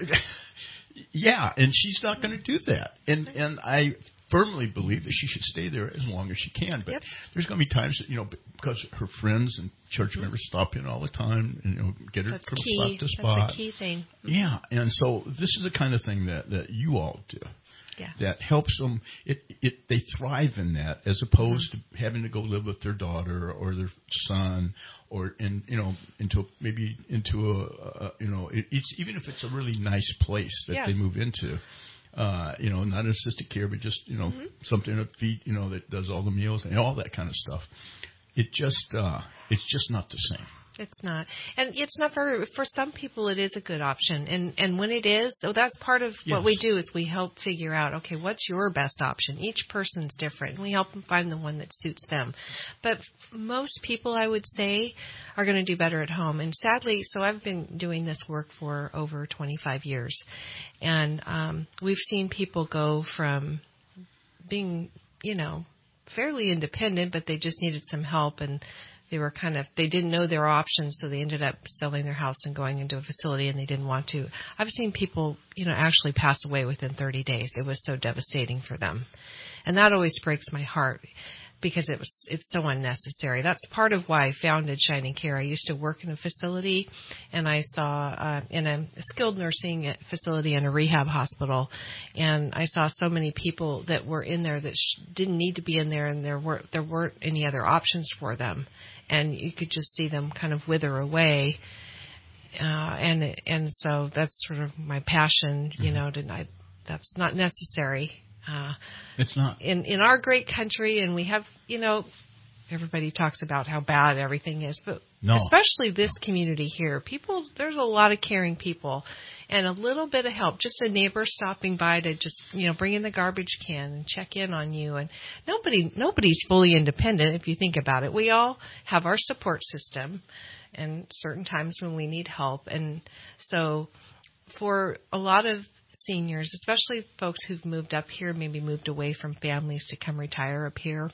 yeah, and she's not going to do that. And and I firmly believe that she should stay there as long as she can. But yep. there's going to be times that, you know, because her friends and church mm-hmm. members stop in all the time and, you know, get her That's from key. spot to spot. That's a key thing. Mm-hmm. Yeah, and so this is the kind of thing that, that you all do. Yeah. That helps them. It, it they thrive in that as opposed mm-hmm. to having to go live with their daughter or their son or in you know into maybe into a, a you know it, it's even if it's a really nice place that yeah. they move into. Uh, you know, not assisted care, but just you know mm-hmm. something that feed you know that does all the meals and all that kind of stuff. It just uh, it's just not the same. It's not. And it's not for, for some people it is a good option. And, and when it is, so that's part of yes. what we do is we help figure out, okay, what's your best option? Each person's different. And we help them find the one that suits them. But most people, I would say, are going to do better at home. And sadly, so I've been doing this work for over twenty-five years. And um, we've seen people go from being, you know, fairly independent, but they just needed some help and they were kind of, they didn't know their options, so they ended up selling their house and going into a facility, and they didn't want to. I've seen people, you know, actually pass away within thirty days. It was so devastating for them. And that always breaks my heart because it was, it's so unnecessary. That's part of why I founded Shining Care. I used to work in a facility, and I saw uh, in a skilled nursing facility and a rehab hospital, and I saw so many people that were in there that sh- didn't need to be in there, and there weren't there weren't any other options for them, and you could just see them kind of wither away. Uh, and and so that's sort of my passion, you know. To I, that's not necessary. Uh, it's not in in our great country, and we have, you know, everybody talks about how bad everything is, but No. Especially this community here. People, there's a lot of caring people, and a little bit of help. Just a neighbor stopping by to just, you know, bring in the garbage can and check in on you. And nobody, nobody's fully independent if you think about it. We all have our support system, and certain times when we need help. And so, for a lot of seniors, especially folks who've moved up here, maybe moved away from families to come retire up here.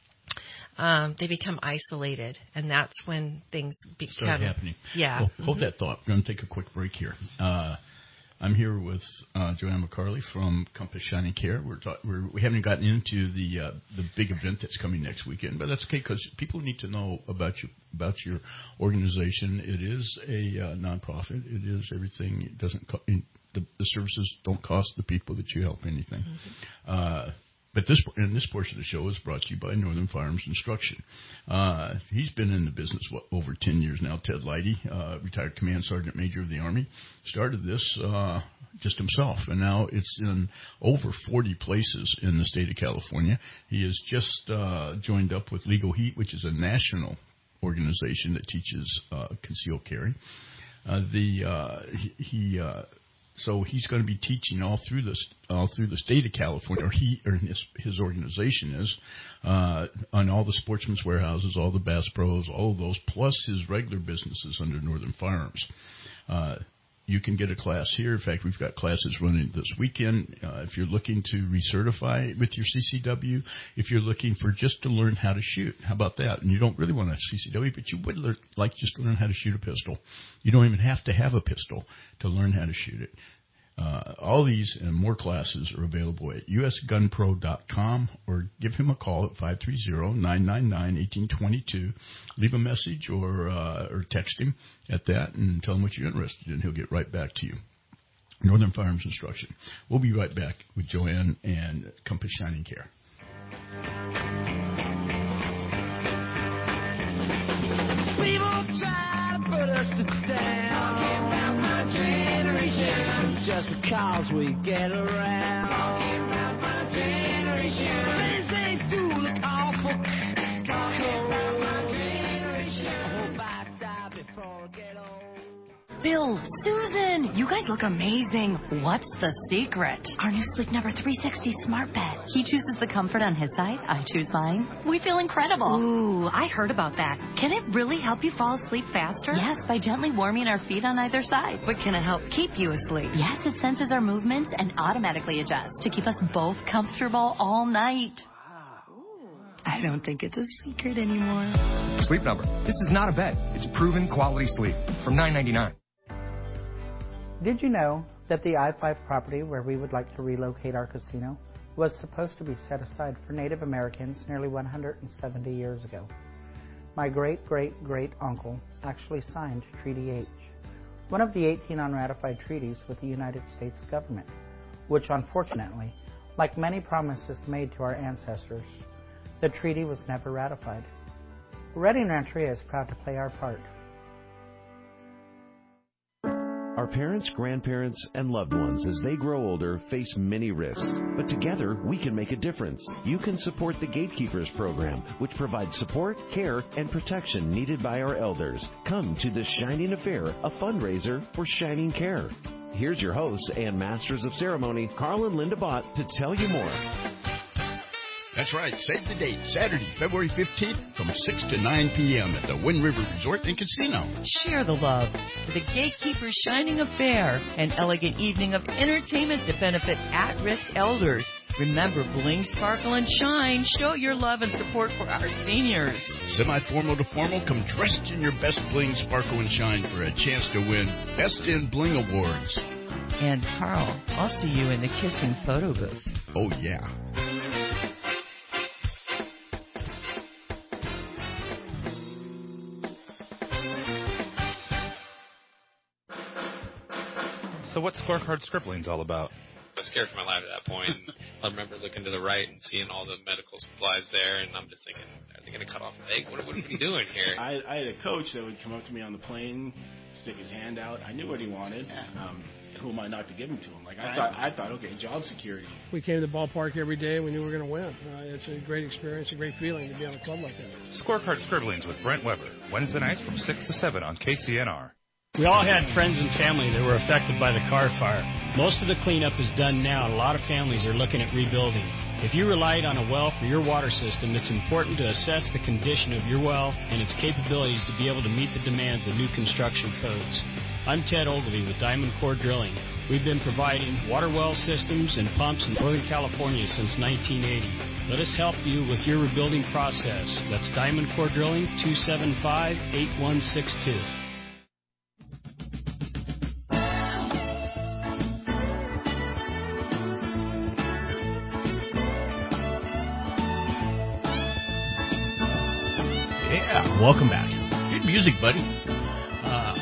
Um, they become isolated, and that's when things become Start happening. Yeah. Well, hold mm-hmm. that thought. We're going to take a quick break here. Uh, I'm here with uh, Joanne McCarley from Compass Shining Care. We're, talk- we're we haven't gotten into the uh, the big event that's coming next weekend, but that's okay because people need to know about you about your organization. It is a uh, nonprofit. It is everything. It doesn't co- the the services don't cost the people that you help anything. Mm-hmm. Uh, But this and this portion of the show is brought to you by Northern Firearms Instruction. Uh, he's been in the business what, over ten years now. Ted Leidy, uh, retired Command Sergeant Major of the Army, started this uh, just himself, and now it's in over forty places in the state of California. He has just uh, joined up with Legal Heat, which is a national organization that teaches uh, concealed carry. Uh, the uh, he. he uh, So he's going to be teaching all through this, all through the state of California, or he, or his, his organization is, uh, on all the Sportsman's Warehouses, all the Bass Pros, all of those, plus his regular businesses under Northern Firearms. Uh, you can get a class here. In fact, we've got classes running this weekend. Uh, if you're looking to recertify with your C C W, if you're looking for just to learn how to shoot, how about that? And you don't really want a C C W, but you would learn, like just to learn how to shoot a pistol. You don't even have to have a pistol to learn how to shoot it. Uh, all these and more classes are available at U S gun pro dot com, or give him a call at five three zero, nine nine nine, one eight two two. Leave a message or uh, or text him at that and tell him what you're interested in. He'll get right back to you. Northern Firearms Instruction. We'll be right back with Joanne and Compass Shining Care. People try to put us to down. Talking about my generation. Just because we get around. Talking about my generation. This ain't too look awful. Talking about my generation. I hope I die before I get old. Bill, Susan, you guys look amazing. What's the secret? Our new Sleep Number three sixty smart bed. He chooses the comfort on his side. I choose mine. We feel incredible. Ooh, I heard about that. Can it really help you fall asleep faster? Yes, by gently warming our feet on either side. But can it help keep you asleep? Yes, it senses our movements and automatically adjusts to keep us both comfortable all night. I don't think it's a secret anymore. Sleep Number. This is not a bed. It's proven quality sleep. From nine ninety-nine. Did you know that the I five property where we would like to relocate our casino was supposed to be set aside for Native Americans nearly one hundred seventy years ago? My great-great-great-uncle actually signed Treaty H, one of the eighteen unratified treaties with the United States government, which unfortunately, like many promises made to our ancestors, the treaty was never ratified. Redding Rancheria is proud to play our part. Our parents, grandparents, and loved ones, as they grow older, face many risks. But together, we can make a difference. You can support the Gatekeepers program, which provides support, care, and protection needed by our elders. Come to the Shining Affair, a fundraiser for Shining Care. Here's your hosts and masters of ceremony, Carl and Linda Bott, to tell you more. That's right. Save the date. Saturday, February fifteenth from six to nine p.m. at the Wind River Resort and Casino. Share the love for the Gatekeepers Shining Affair, an elegant evening of entertainment to benefit at-risk elders. Remember, bling, sparkle, and shine. Show your love and support for our seniors. Semi-formal to formal, come dressed in your best bling, sparkle, and shine for a chance to win Best in Bling Awards. And Carl, I'll see you in the kissing photo booth. Oh, yeah. So what's Scorecard Scribblings all about? I was scared for my life at that point. I remember looking to the right and seeing all the medical supplies there, and I'm just thinking, are they going to cut off a leg? What, what are we doing here? I, I had a coach that would come up to me on the plane, stick his hand out. I knew what he wanted. Um, who am I not to give them to them? Like I thought, I thought, okay, job security. We came to the ballpark every day. We knew we were going to win. Uh, it's a great experience, a great feeling to be on a club like that. Scorecard Scribblings with Brent Weber, Wednesday nights from six to seven on K C N R. We all had friends and family that were affected by the Carr fire. Most of the cleanup is done now, and a lot of families are looking at rebuilding. If you relied on a well for your water system, it's important to assess the condition of your well and its capabilities to be able to meet the demands of new construction codes. I'm Ted Ogilvie with Diamond Core Drilling. We've been providing water well systems and pumps in Northern California since nineteen eighty. Let us help you with your rebuilding process. That's Diamond Core Drilling, two seven five, eight one six two. Yeah, welcome back. Good music, buddy. Uh,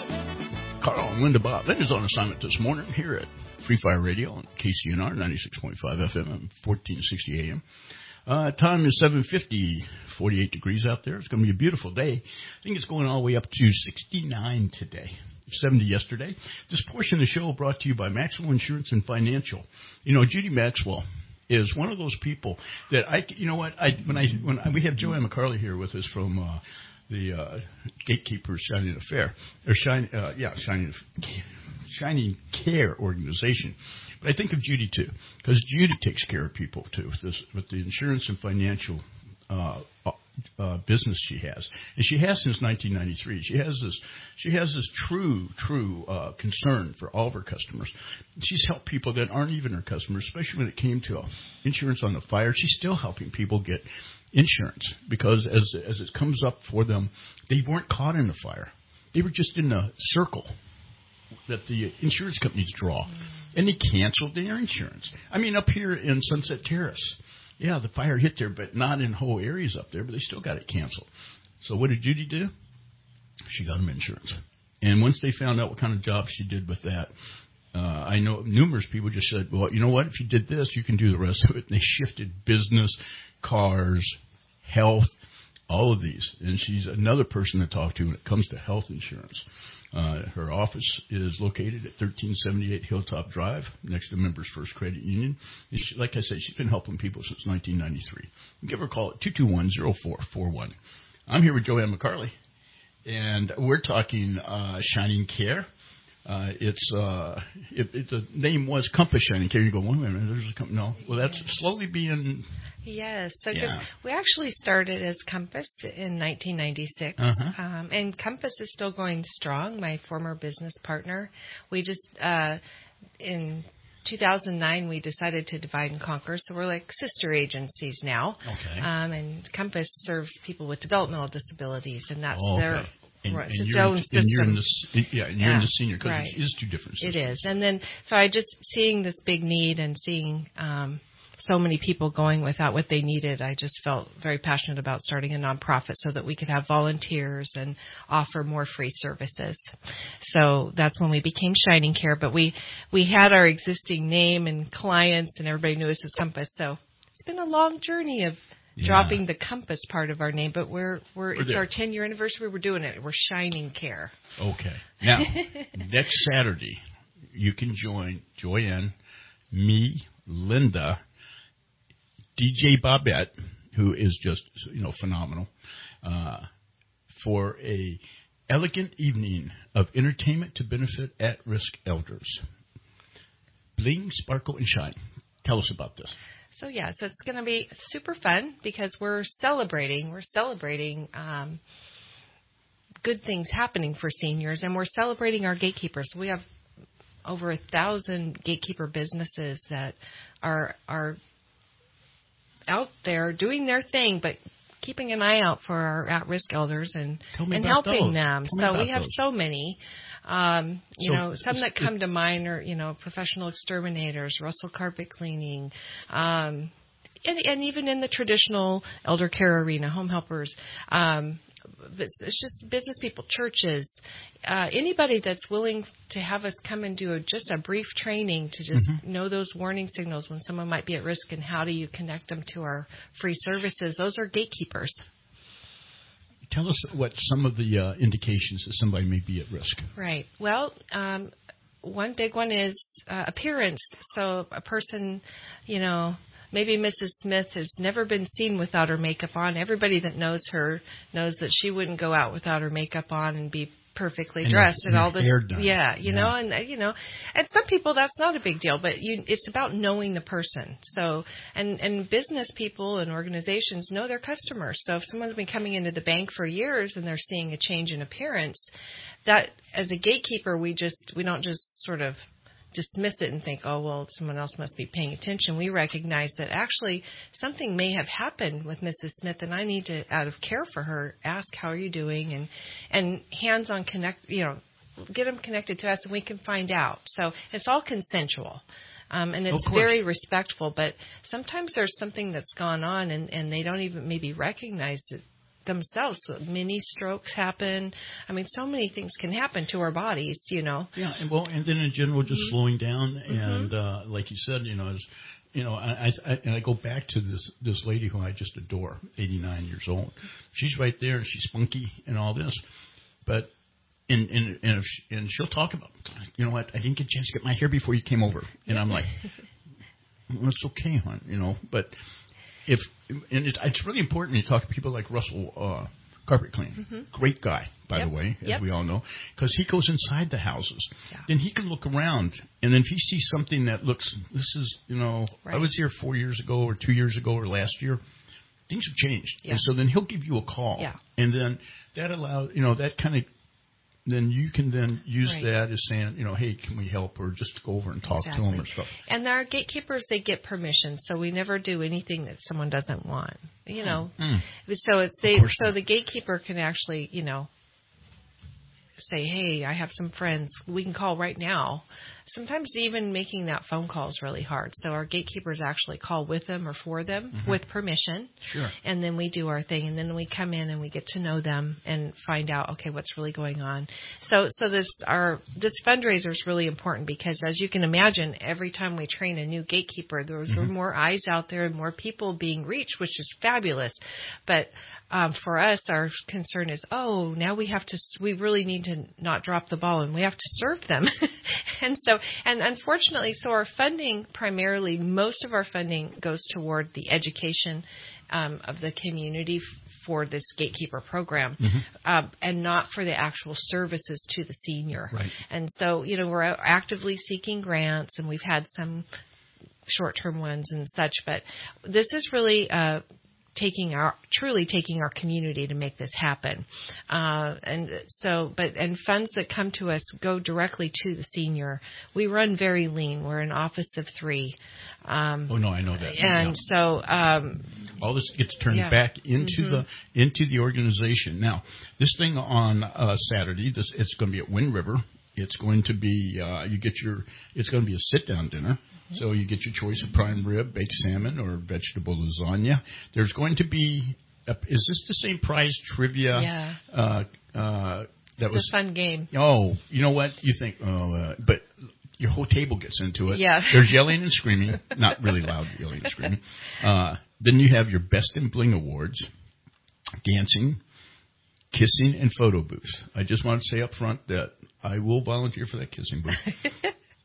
Carl and Linda Bob. Linda's on assignment this morning here at Free Fire Radio on K C N R ninety-six point five F M and fourteen sixty A M. Uh, time is seven fifty, forty-eight degrees out there. It's going to be a beautiful day. I think it's going all the way up to sixty-nine today, seventy yesterday. This portion of the show brought to you by Maxwell Insurance and Financial. You know, Judy Maxwell is one of those people that I, you know what, I when I when I, we have Joanne McCarley here with us from uh, the uh, Gatekeepers Shining Affair or Shine, uh, yeah, Shining Shining Care organization. But I think of Judy too, because Judy takes care of people too with this with the insurance and financial uh, uh, business she has, and she has since nineteen ninety-three. She has this she has this true true uh, concern for all of her customers. She's helped people that aren't even her customers, especially when it came to uh, insurance on the fire. She's still helping people get insurance because as as it comes up for them, they weren't caught in the fire. They were just in a circle that the insurance companies draw, and they canceled their insurance. I mean, up here in Sunset Terrace, yeah, the fire hit there, but not in whole areas up there, but they still got it canceled. So what did Judy do? She got them insurance. And once they found out what kind of job she did with that, uh, I know numerous people just said, well, you know what, if you did this, you can do the rest of it. And they shifted business, cars, health, all of these. And she's another person to talk to when it comes to health insurance. Uh, her office is located at thirteen seventy-eight Hilltop Drive, next to Members First Credit Union. She, like I said, she's been helping people since nineteen ninety-three. Give her a call at two two one, zero four four one. I'm here with Joanne McCarley, and we're talking uh, Shining Care. Uh, it's uh, it, it, the name was Compass Shining Care. You go, wait a minute, there's a company. No, well, that's slowly being. Yes, so yeah. good. We actually started as Compass in nineteen ninety-six, uh-huh. um, and Compass is still going strong. My former business partner, we just uh, in two thousand nine we decided to divide and conquer, so we're like sister agencies now. Okay. Um, and Compass serves people with developmental disabilities, and that's oh, okay. their. And, right, and, its you're, own and system. you're in the yeah, and you're yeah, in the senior because right. it is two different systems. It is, and then so I just seeing this big need and seeing um, so many people going without what they needed. I just felt very passionate about starting a nonprofit so that we could have volunteers and offer more free services. So that's when we became Shining Care. But we we had our existing name and clients, and everybody knew us as Compass. So it's been a long journey of. Yeah. Dropping the Compass part of our name, but we're we're, we're it's there. Our ten year anniversary. We're doing it. We're Shining Care. Okay. Now, next Saturday, you can join Joanne, me, Linda, D J Bobette, who is just you know phenomenal, uh, for a elegant evening of entertainment to benefit at-risk elders. Bling, sparkle, and shine. Tell us about this. So, yeah, so it's going to be super fun because we're celebrating. We're celebrating um, good things happening for seniors, and we're celebrating our gatekeepers. We have over a thousand gatekeeper businesses that are are out there doing their thing, but keeping an eye out for our at-risk elders and, and helping those. them. So we have those. so many. Um, you so, know, some that come to mind are, you know, professional exterminators, Russell Carpet Cleaning, um, and, and even in the traditional elder care arena, home helpers. Um, it's just business people, churches, uh, anybody that's willing to have us come and do a, just a brief training to just mm-hmm. know those warning signals when someone might be at risk and how do you connect them to our free services. Those are gatekeepers. Tell us what some of the uh, indications that somebody may be at risk. Right. Well, um, one big one is uh, appearance. So a person, you know, maybe Missus Smith has never been seen without her makeup on. Everybody that knows her knows that she wouldn't go out without her makeup on and be perfectly and dressed your, and all this. Hair done. Yeah, you yeah. know, and uh, you know, and some people that's not a big deal, but you, it's about knowing the person. So, and and business people and organizations know their customers. So if someone's been coming into the bank for years and they're seeing a change in appearance, that as a gatekeeper, we just we don't just sort of dismiss it and think, oh, well, someone else must be paying attention. We recognize that actually something may have happened with Missus Smith, and I need to, out of care for her, ask, how are you doing? And, and hands-on connect, you know, get them connected to us, and we can find out. So it's all consensual. Um, and it's very respectful, but sometimes there's something that's gone on, and, and they don't even maybe recognize it themselves. So mini strokes happen. I mean, so many things can happen to our bodies, you know. Yeah, and well, and then in general, just mm-hmm. slowing down, Mm-hmm. and uh, like you said, you know, as you know, I, I and I go back to this this lady who I just adore, eighty-nine years old. She's right there, and she's spunky and all this, but. And and and, if she, and she'll talk about, you know what, I didn't get a chance to get my hair before you came over, and I'm like, well, it's okay, hon, you know, but. If and it, it's really important when you talk to people like Russell uh, Carpet Clean, mm-hmm. great guy, by yep. the way, as yep. we all know, because he goes inside the houses. Yeah. Then he can look around, and then if he sees something that looks, this is, you know, right. I was here four years ago or two years ago or last year, things have changed. Yeah. And so then he'll give you a call. Yeah. And then that allows, you know, that kind of, then you can then use right. that as saying, you know, hey, can we help, or just go over and talk exactly. to them or stuff. And our gatekeepers, they get permission, so we never do anything that someone doesn't want. You know, mm. so it's they, so the gatekeeper can actually, you know, say, hey, I have some friends. We can call right now. Sometimes even making that phone call is really hard. So our gatekeepers actually call with them or for them mm-hmm. with permission. Sure. And then we do our thing. And then we come in and we get to know them and find out, okay, what's really going on. So so this our this fundraiser is really important because, as you can imagine, every time we train a new gatekeeper, there's mm-hmm. more eyes out there and more people being reached, which is fabulous. But Um, for us, our concern is, oh, now we have to, we really need to not drop the ball and we have to serve them. and so, and unfortunately, so our funding primarily, most of our funding goes toward the education um, of the community for this gatekeeper program, mm-hmm. uh, and not for the actual services to the senior. Right. And so, you know, we're actively seeking grants, and we've had some short-term ones and such, but this is really uh taking our truly taking our community to make this happen, uh, and so but and funds that come to us go directly to the senior. We run very lean. We're an office of three. Um, oh no, I know that. And yeah. so um, all this gets turned yeah. back into mm-hmm. the into the organization. Now, this thing on uh, Saturday, this it's going to be at Wind River. It's going to be uh, you get your. It's going to be a sit down dinner. So you get your choice of prime rib, baked salmon, or vegetable lasagna. There's going to be, a, is this the same prize trivia? Yeah. Uh, uh, that it's was a fun game. Oh, you know what? You think, oh, uh, but your whole table gets into it. Yeah. There's yelling and screaming, not really loud yelling and screaming. Uh, then you have your Best in Bling Awards, dancing, kissing, and photo booths. I just want to say up front that I will volunteer for that kissing booth.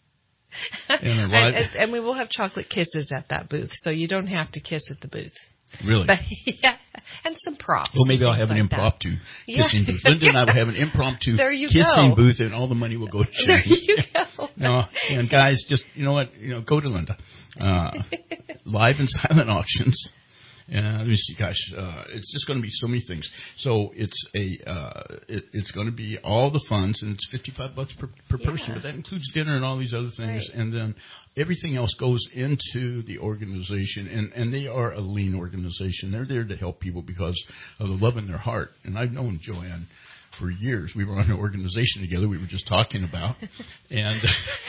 And, and, and, and we will have chocolate kisses at that booth, so you don't have to kiss at the booth. Really? But, yeah, and some props. Well, maybe I'll have an like impromptu that. kissing yeah. booth. Linda and I will have an impromptu kissing go. booth, and all the money will go to charity. There you go. No, and guys, just you know what? You know, go to Linda. Uh, live and silent auctions. Uh, let me see, gosh, uh, it's just going to be so many things. So it's a, uh, it, it's going to be all the funds, and it's fifty-five bucks per, per yeah. person, but that includes dinner and all these other things, right. and then everything else goes into the organization, and, and they are a lean organization. They're there to help people because of the love in their heart, and I've known Joanne for years. We were on an organization together we were just talking about, and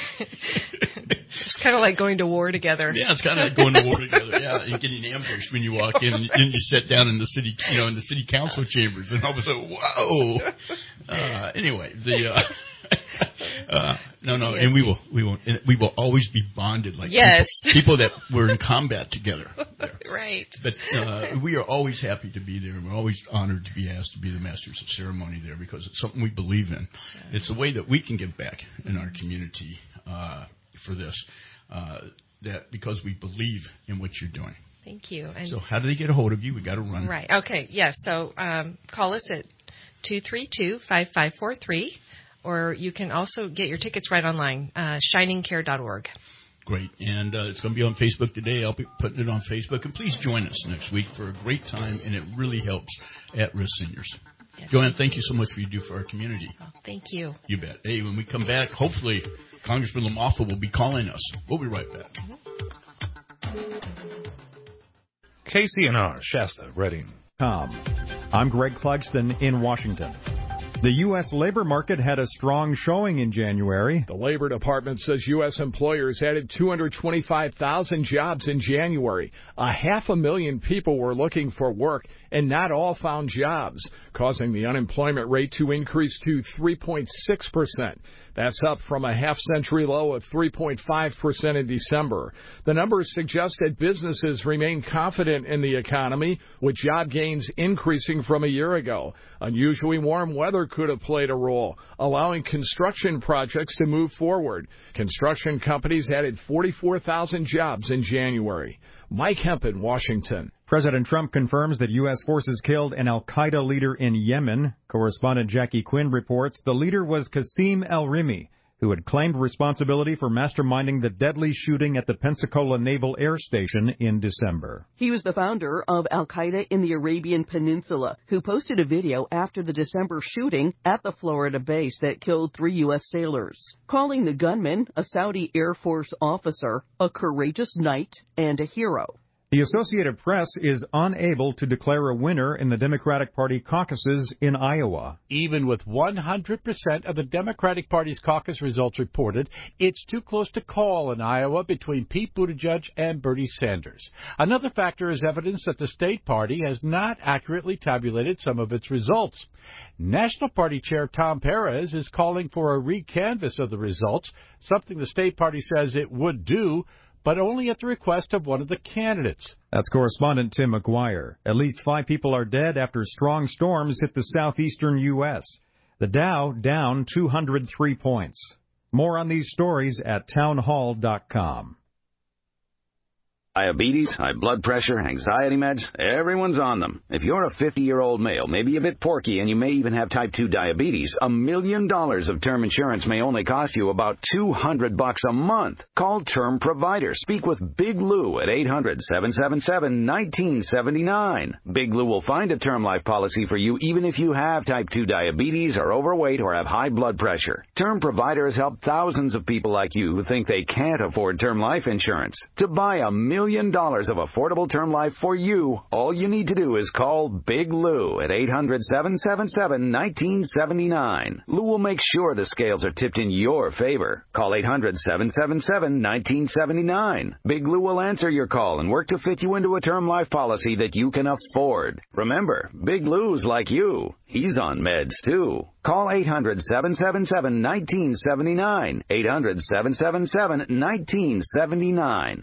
it's kind of like going to war together. Yeah, it's kind of like going to war together. Yeah, and getting ambushed when you walk in, and then you sit down in the city, you know, in the city council chambers, and all of a sudden, whoa. Uh, anyway, the uh, Uh, no, no, and we will, we will, and we will always be bonded like yes. people, people that were in combat together. There. Right. But uh, we are always happy to be there, and we're always honored to be asked to be the masters of ceremony there because it's something we believe in. Yeah. It's a way that we can give back in our community uh, for this, uh, that because we believe in what you're doing. Thank you. And so how do they get a hold of you? We got to run. Right. Okay. Yes. So um, call us at two three two, five five four three, or you can also get your tickets right online, uh, shining care dot org. Great. And uh, it's going to be on Facebook today. I'll be putting it on Facebook. And please join us next week for a great time, and it really helps at-risk seniors. Yes. Joanne, thank you so much for what you do for our community. Oh, thank you. You bet. Hey, when we come back, hopefully Congressman LaMoffa will be calling us. We'll be right back. Mm-hmm. K C N R, Shasta, Reading. I'm Greg Clugston in Washington. The U S labor market had a strong showing in January. The Labor Department says U S employers added two hundred twenty-five thousand jobs in January. A half a million people were looking for work, and not all found jobs, causing the unemployment rate to increase to three point six percent. That's up from a half-century low of three point five percent in December. The numbers suggest that businesses remain confident in the economy, with job gains increasing from a year ago. Unusually warm weather could have played a role, allowing construction projects to move forward. Construction companies added forty-four thousand jobs in January. Mike Hempen, Washington. President Trump confirms that U S forces killed an al-Qaeda leader in Yemen. Correspondent Jackie Quinn reports the leader was Qasim el-Rimi, who had claimed responsibility for masterminding the deadly shooting at the Pensacola Naval Air Station in December. He was the founder of al-Qaeda in the Arabian Peninsula, who posted a video after the December shooting at the Florida base that killed three U S sailors, calling the gunman a Saudi Air Force officer, a courageous knight, and a hero. The Associated Press is unable to declare a winner in the Democratic Party caucuses in Iowa. Even with one hundred percent of the Democratic Party's caucus results reported, it's too close to call in Iowa between Pete Buttigieg and Bernie Sanders. Another factor is evidence that the state party has not accurately tabulated some of its results. National Party Chair Tom Perez is calling for a recanvass of the results, something the state party says it would do, but only at the request of one of the candidates. That's correspondent Tim McGuire. At least five people are dead after strong storms hit the southeastern U S. The Dow down two hundred three points. More on these stories at townhall dot com. Diabetes, high blood pressure, anxiety meds, everyone's on them. If you're a fifty-year-old male, maybe a bit porky, and you may even have type two diabetes, a million dollars of term insurance may only cost you about two hundred bucks a month. Call Term Provider. Speak with Big Lou at eight hundred, seven seven seven, one nine seven nine. Big Lou will find a term life policy for you even if you have type two diabetes, are overweight, or have high blood pressure. Term Provider has helped thousands of people like you who think they can't afford term life insurance. To buy a million dollars of affordable term life for you, all you need to do is call Big Lou at eight hundred, seven seven seven, one nine seven nine. Lou will make sure the scales are tipped in your favor. Call eight hundred, seven seven seven, one nine seven nine. Big Lou will answer your call and work to fit you into a term life policy that you can afford. Remember, Big Lou's like you. He's on meds, too. Call eight hundred, seven seven seven, one nine seven nine. eight hundred, seven seven seven, one nine seven nine.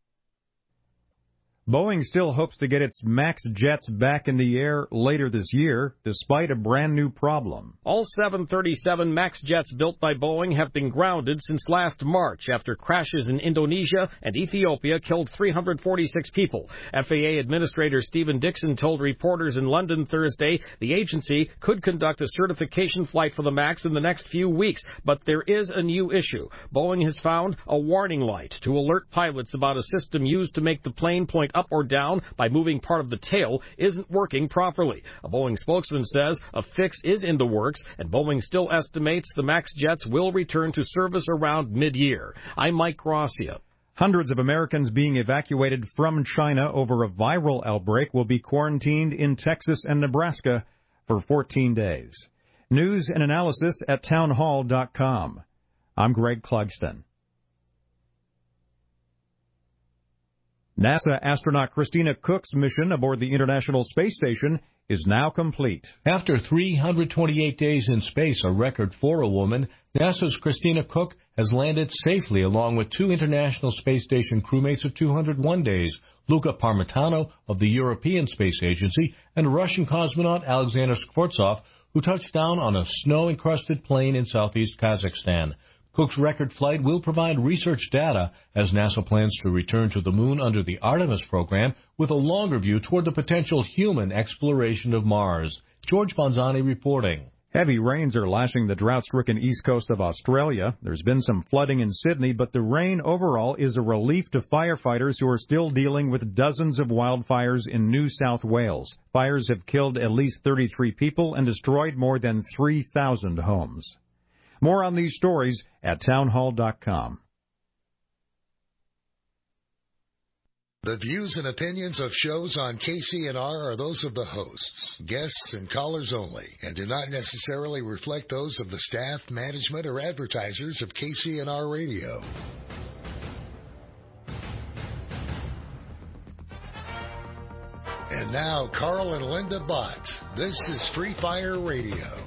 Boeing still hopes to get its MAX jets back in the air later this year, despite a brand new problem. All seven thirty-seven MAX jets built by Boeing have been grounded since last March after crashes in Indonesia and Ethiopia killed three hundred forty-six people. F A A Administrator Stephen Dixon told reporters in London Thursday the agency could conduct a certification flight for the MAX in the next few weeks, but there is a new issue. Boeing has found a warning light to alert pilots about a system used to make the plane point up or down by moving part of the tail isn't working properly. A Boeing spokesman says a fix is in the works, and Boeing still estimates the MAX jets will return to service around mid-year. I'm Mike Gracia. Hundreds of Americans being evacuated from China over a viral outbreak will be quarantined in Texas and Nebraska for fourteen days. News and analysis at townhall dot com. I'm Greg Clugston. NASA astronaut Christina Cook's mission aboard the International Space Station is now complete. After three hundred twenty-eight days in space, a record for a woman, NASA's Christina Cook has landed safely along with two International Space Station crewmates of two hundred one days, Luca Parmitano of the European Space Agency and Russian cosmonaut Alexander Skvortsov, who touched down on a snow-encrusted plane in southeast Kazakhstan. Cook's record flight will provide research data as NASA plans to return to the moon under the Artemis program with a longer view toward the potential human exploration of Mars. George Bonzani reporting. Heavy rains are lashing the drought-stricken east coast of Australia. There's been some flooding in Sydney, but the rain overall is a relief to firefighters who are still dealing with dozens of wildfires in New South Wales. Fires have killed at least thirty-three people and destroyed more than three thousand homes. More on these stories at townhall dot com. The views and opinions of shows on K C N R are those of the hosts, guests, and callers only, and do not necessarily reflect those of the staff, management, or advertisers of K C N R Radio. And now, Carl and Linda Bott. This is Free Fire Radio.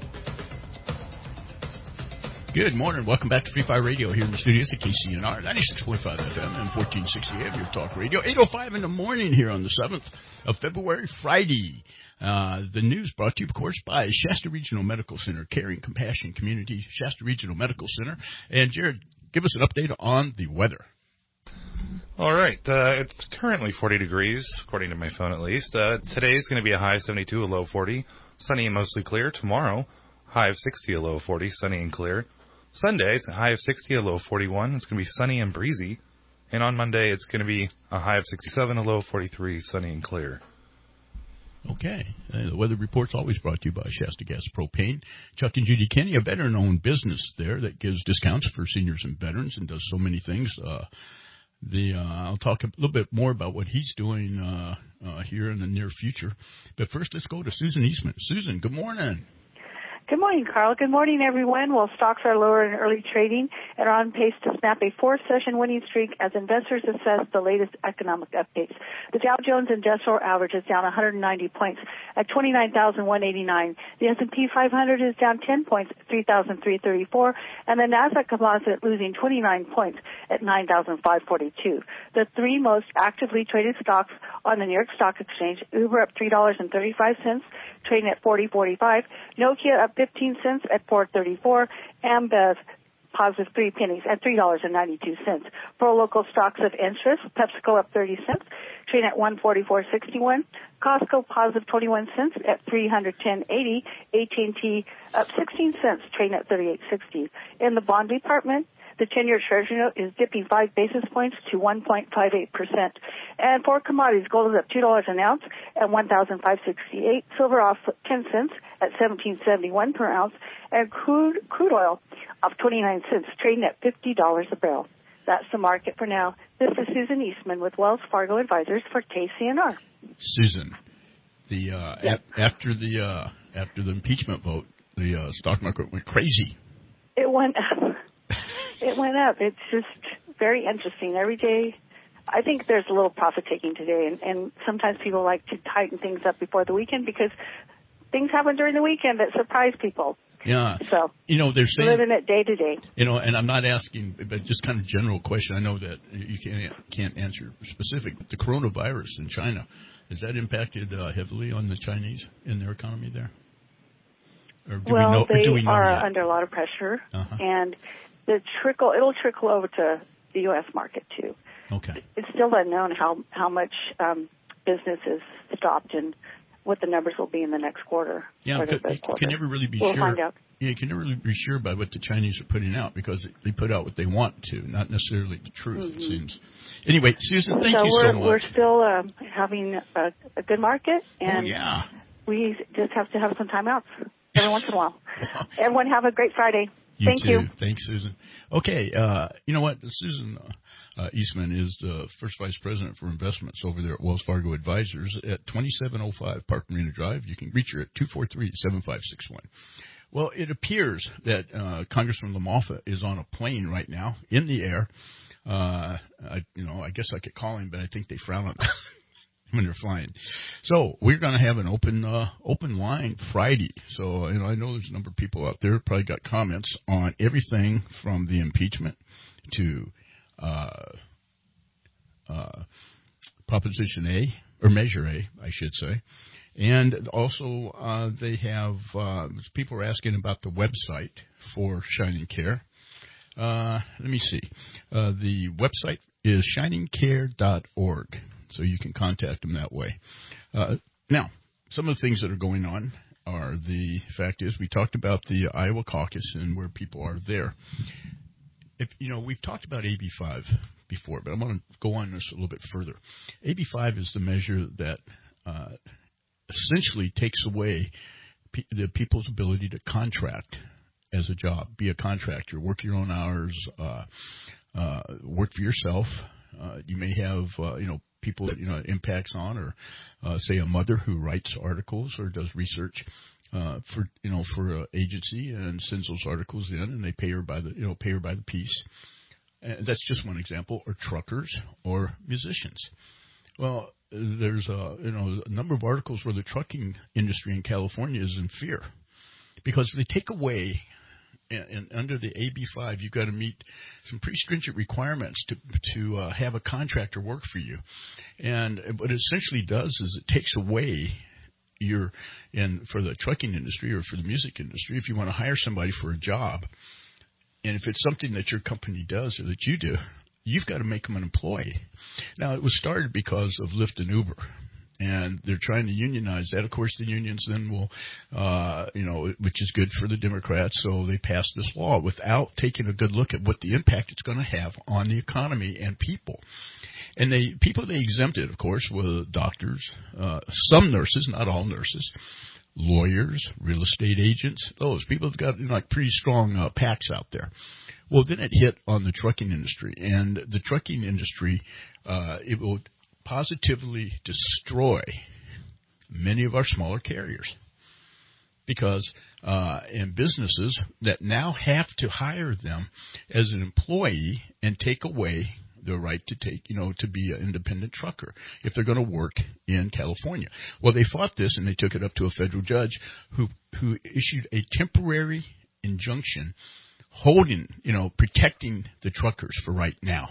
Good morning. Welcome back to Free Fire Radio here in the studios at K C N R, ninety-six point five F M and fourteen sixty A M, your talk radio. eight oh five in the morning here on the seventh of February, Friday. Uh, the news brought to you, of course, by Shasta Regional Medical Center, Caring Compassion Community, Shasta Regional Medical Center. And, Jared, give us an update on the weather. All right. Uh, it's currently forty degrees, according to my phone at least. Uh, today's going to be a high of seventy-two, a low forty. Sunny and mostly clear. Tomorrow, high of sixty, a low forty, sunny and clear. Sunday, it's a high of sixty, a low forty-one. It's going to be sunny and breezy. And on Monday, it's going to be a high of sixty-seven, a low forty-three, sunny and clear. Okay. Uh, the weather report's always brought to you by Shasta Gas Propane. Chuck and Judy Kenny, a veteran-owned business there that gives discounts for seniors and veterans and does so many things. Uh, the uh, I'll talk a little bit more about what he's doing uh, uh, here in the near future. But first, let's go to Susan Eastman. Susan, good morning. Good morning, Carl. Good morning, everyone. Well, stocks are lower in early trading and are on pace to snap a four-session winning streak as investors assess the latest economic updates. The Dow Jones Industrial Average is down one hundred ninety points at twenty-nine thousand one hundred eighty-nine. The S and P five hundred is down ten points at three thousand three hundred thirty-four, and the Nasdaq Composite losing twenty-nine points at nine thousand five hundred forty-two. The three most actively traded stocks on the New York Stock Exchange: Uber up three dollars and thirty-five cents, trading at forty forty-five. Nokia up fifteen cents at four thirty-four. Ambev positive three pennies at three dollars and ninety-two cents. For local stocks of interest, PepsiCo up thirty cents, trading at one forty-four sixty-one. Costco positive twenty-one cents at three hundred ten eighty. A T and T up sixteen cents, trading at thirty-eight sixty. In the bond department, the ten-year Treasury note is dipping five basis points to one point five eight percent. And for commodities, gold is up two dollars an ounce at one thousand five hundred sixty-eight. Silver off ten cents at seventeen seventy-one per ounce. And crude crude oil off twenty-nine cents, trading at fifty dollars a barrel. That's the market for now. This is Susan Eastman with Wells Fargo Advisors for K C N R. Susan, the uh, yep. a- after the uh, after the impeachment vote, the uh, stock market went crazy. It went up. It went up. It's just very interesting. Every day, I think there's a little profit taking today, and, and sometimes people like to tighten things up before the weekend because things happen during the weekend that surprise people. Yeah. So, you know, they're saying, living it day to day. You know, and I'm not asking, but just kind of general question. I know that you can't can't answer specific, but the coronavirus in China, has that impacted uh, heavily on the Chinese in their economy there? Or do well, we know, they or do we know are yet? under a lot of pressure, uh-huh. and the trickle it'll trickle over to the U S market too. Okay. It's still unknown how how much um, business is stopped and what the numbers will be in the next quarter. Yeah, or the you third quarter. can never really be we'll sure. Find out. Yeah, you can never really be sure by what the Chinese are putting out because they put out what they want to, not necessarily the truth. Mm-hmm. It seems. Anyway, Susan, thank so you we're, so much. We're still um, having a, a good market, and oh, yeah. we just have to have some time outs every once in a while. Everyone have a great Friday. You Thank too. you. Thanks, Susan. Okay, uh, you know what? Susan uh, Eastman is the first vice president for investments over there at Wells Fargo Advisors at twenty-seven oh five Park Marina Drive. You can reach her at two four three, seven five six one. Well, it appears that uh, Congressman LaMalfa is on a plane right now in the air Uh, I, you know, I guess I could call him, but I think they frown on when they're flying. So we're going to have an open uh, open line Friday. So you know, I know there's a number of people out there probably got comments on everything from the impeachment to uh, uh, Proposition A, or Measure A, I should say. And also uh, they have, uh, people are asking about the website for Shining Care. Uh, let me see. Uh, the website is shining care dot org, so you can contact them that way. Uh, now, some of the things that are going on are, the fact is, we talked about the Iowa caucus and where people are there. If you know, we've talked about A B five before, but I'm going to go on this a little bit further. A B five is the measure that uh, essentially takes away pe- the people's ability to contract as a job, be a contractor, work your own hours, uh, uh, work for yourself. Uh, you may have, uh, you know, people that, you know, it impacts on, or uh, say a mother who writes articles or does research uh, for, you know, for an agency and sends those articles in, and they pay her by the, you know, pay her by the piece. And that's just one example. Or truckers or musicians. Well, there's a, you know, a number of articles where the trucking industry in California is in fear because they take away, and, and under the A B five, you've got to meet some pretty stringent requirements to to uh, have a contractor work for you. And what it essentially does is it takes away your, and for the trucking industry or for the music industry, if you want to hire somebody for a job, and if it's something that your company does or that you do, you've got to make them an employee. Now, it was started because of Lyft and Uber, and they're trying to unionize that. Of course, the unions then will, uh, you know, which is good for the Democrats, so they passed this law without taking a good look at what the impact it's going to have on the economy and people. And they people they exempted, of course, were doctors, uh, some nurses, not all nurses, lawyers, real estate agents, those people have got, you know, like pretty strong uh, packs out there. Well, then it hit on the trucking industry, and the trucking industry, uh, it will positively destroy many of our smaller carriers because uh, and businesses that now have to hire them as an employee and take away the right to take, you know, to be an independent trucker if they're going to work in California. Well, they fought this and they took it up to a federal judge who who issued a temporary injunction holding, you know, protecting the truckers for right now.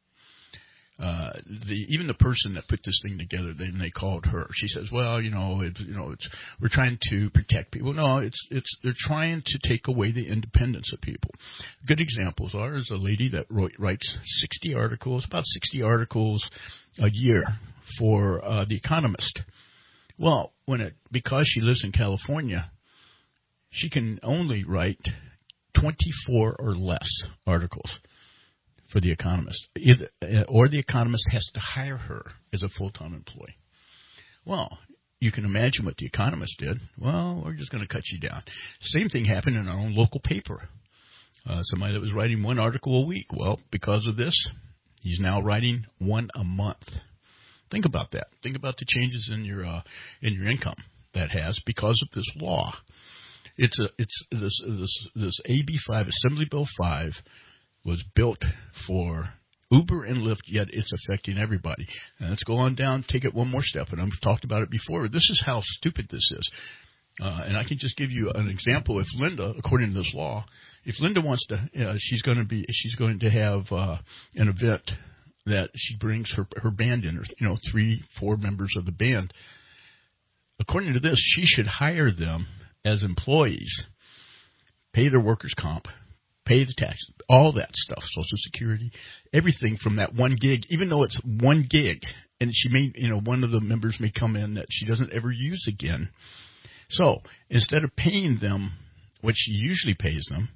Uh, the even the person that put this thing together, then they called her. She says, "Well, you know, it's you know, it's we're trying to protect people." No, it's it's they're trying to take away the independence of people. Good examples are is a lady that wrote, writes sixty articles, about sixty articles a year for uh, The Economist. Well, when it because she lives in California, she can only write twenty-four or less articles for The Economist, either, or The Economist has to hire her as a full-time employee. Well, you can imagine what The Economist did. Well, we're just going to cut you down. Same thing happened in our own local paper. Uh, somebody that was writing one article a week. Well, because of this, he's now writing one a month. Think about that. Think about the changes in your uh, in your income that has because of this law. It's a it's this this this A B five, Assembly Bill five, was built for Uber and Lyft, yet it's affecting everybody. And let's go on down, take it one more step, and I've talked about it before. This is how stupid this is. Uh, and I can just give you an example. If Linda, according to this law, if Linda wants to, uh, she's going to be, she's going to have uh, an event that she brings her her band in, or you know, three, four members of the band. According to this, she should hire them as employees, pay their workers' comp, pay the taxes, all that stuff, Social Security, everything from that one gig, even though it's one gig, and she may, you know, one of the members may come in that she doesn't ever use again. So instead of paying them what she usually pays them,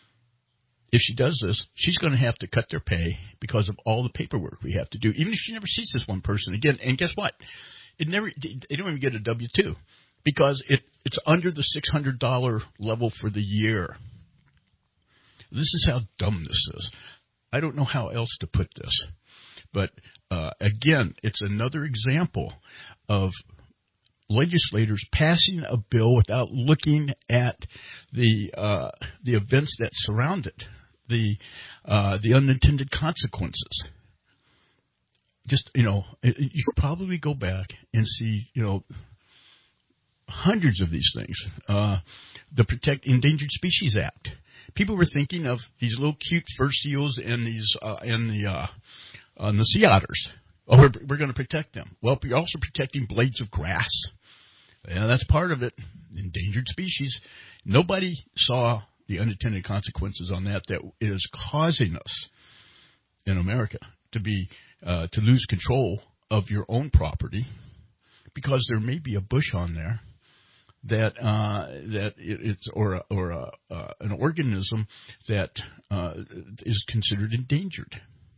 if she does this, she's going to have to cut their pay because of all the paperwork we have to do, even if she never sees this one person again. And guess what? It never, they don't even get a W two because it, it's under the six hundred dollars level for the year. This is how dumb this is. I don't know how else to put this. But, uh, again, it's another example of legislators passing a bill without looking at the uh, the events that surround it. the uh, the unintended consequences. Just, you know, you could probably go back and see, you know, hundreds of these things. Uh, the Protect Endangered Species Act. People were thinking of these little cute fur seals and these uh, and the uh, and the sea otters. Oh, we're, we're going to protect them. Well, you're also protecting blades of grass. Yeah, that's part of it. Endangered species. Nobody saw the unintended consequences on that that is causing us in America to be uh, to lose control of your own property because there may be a bush on there that uh, that it's or a, or a, uh, an organism that uh, is considered endangered.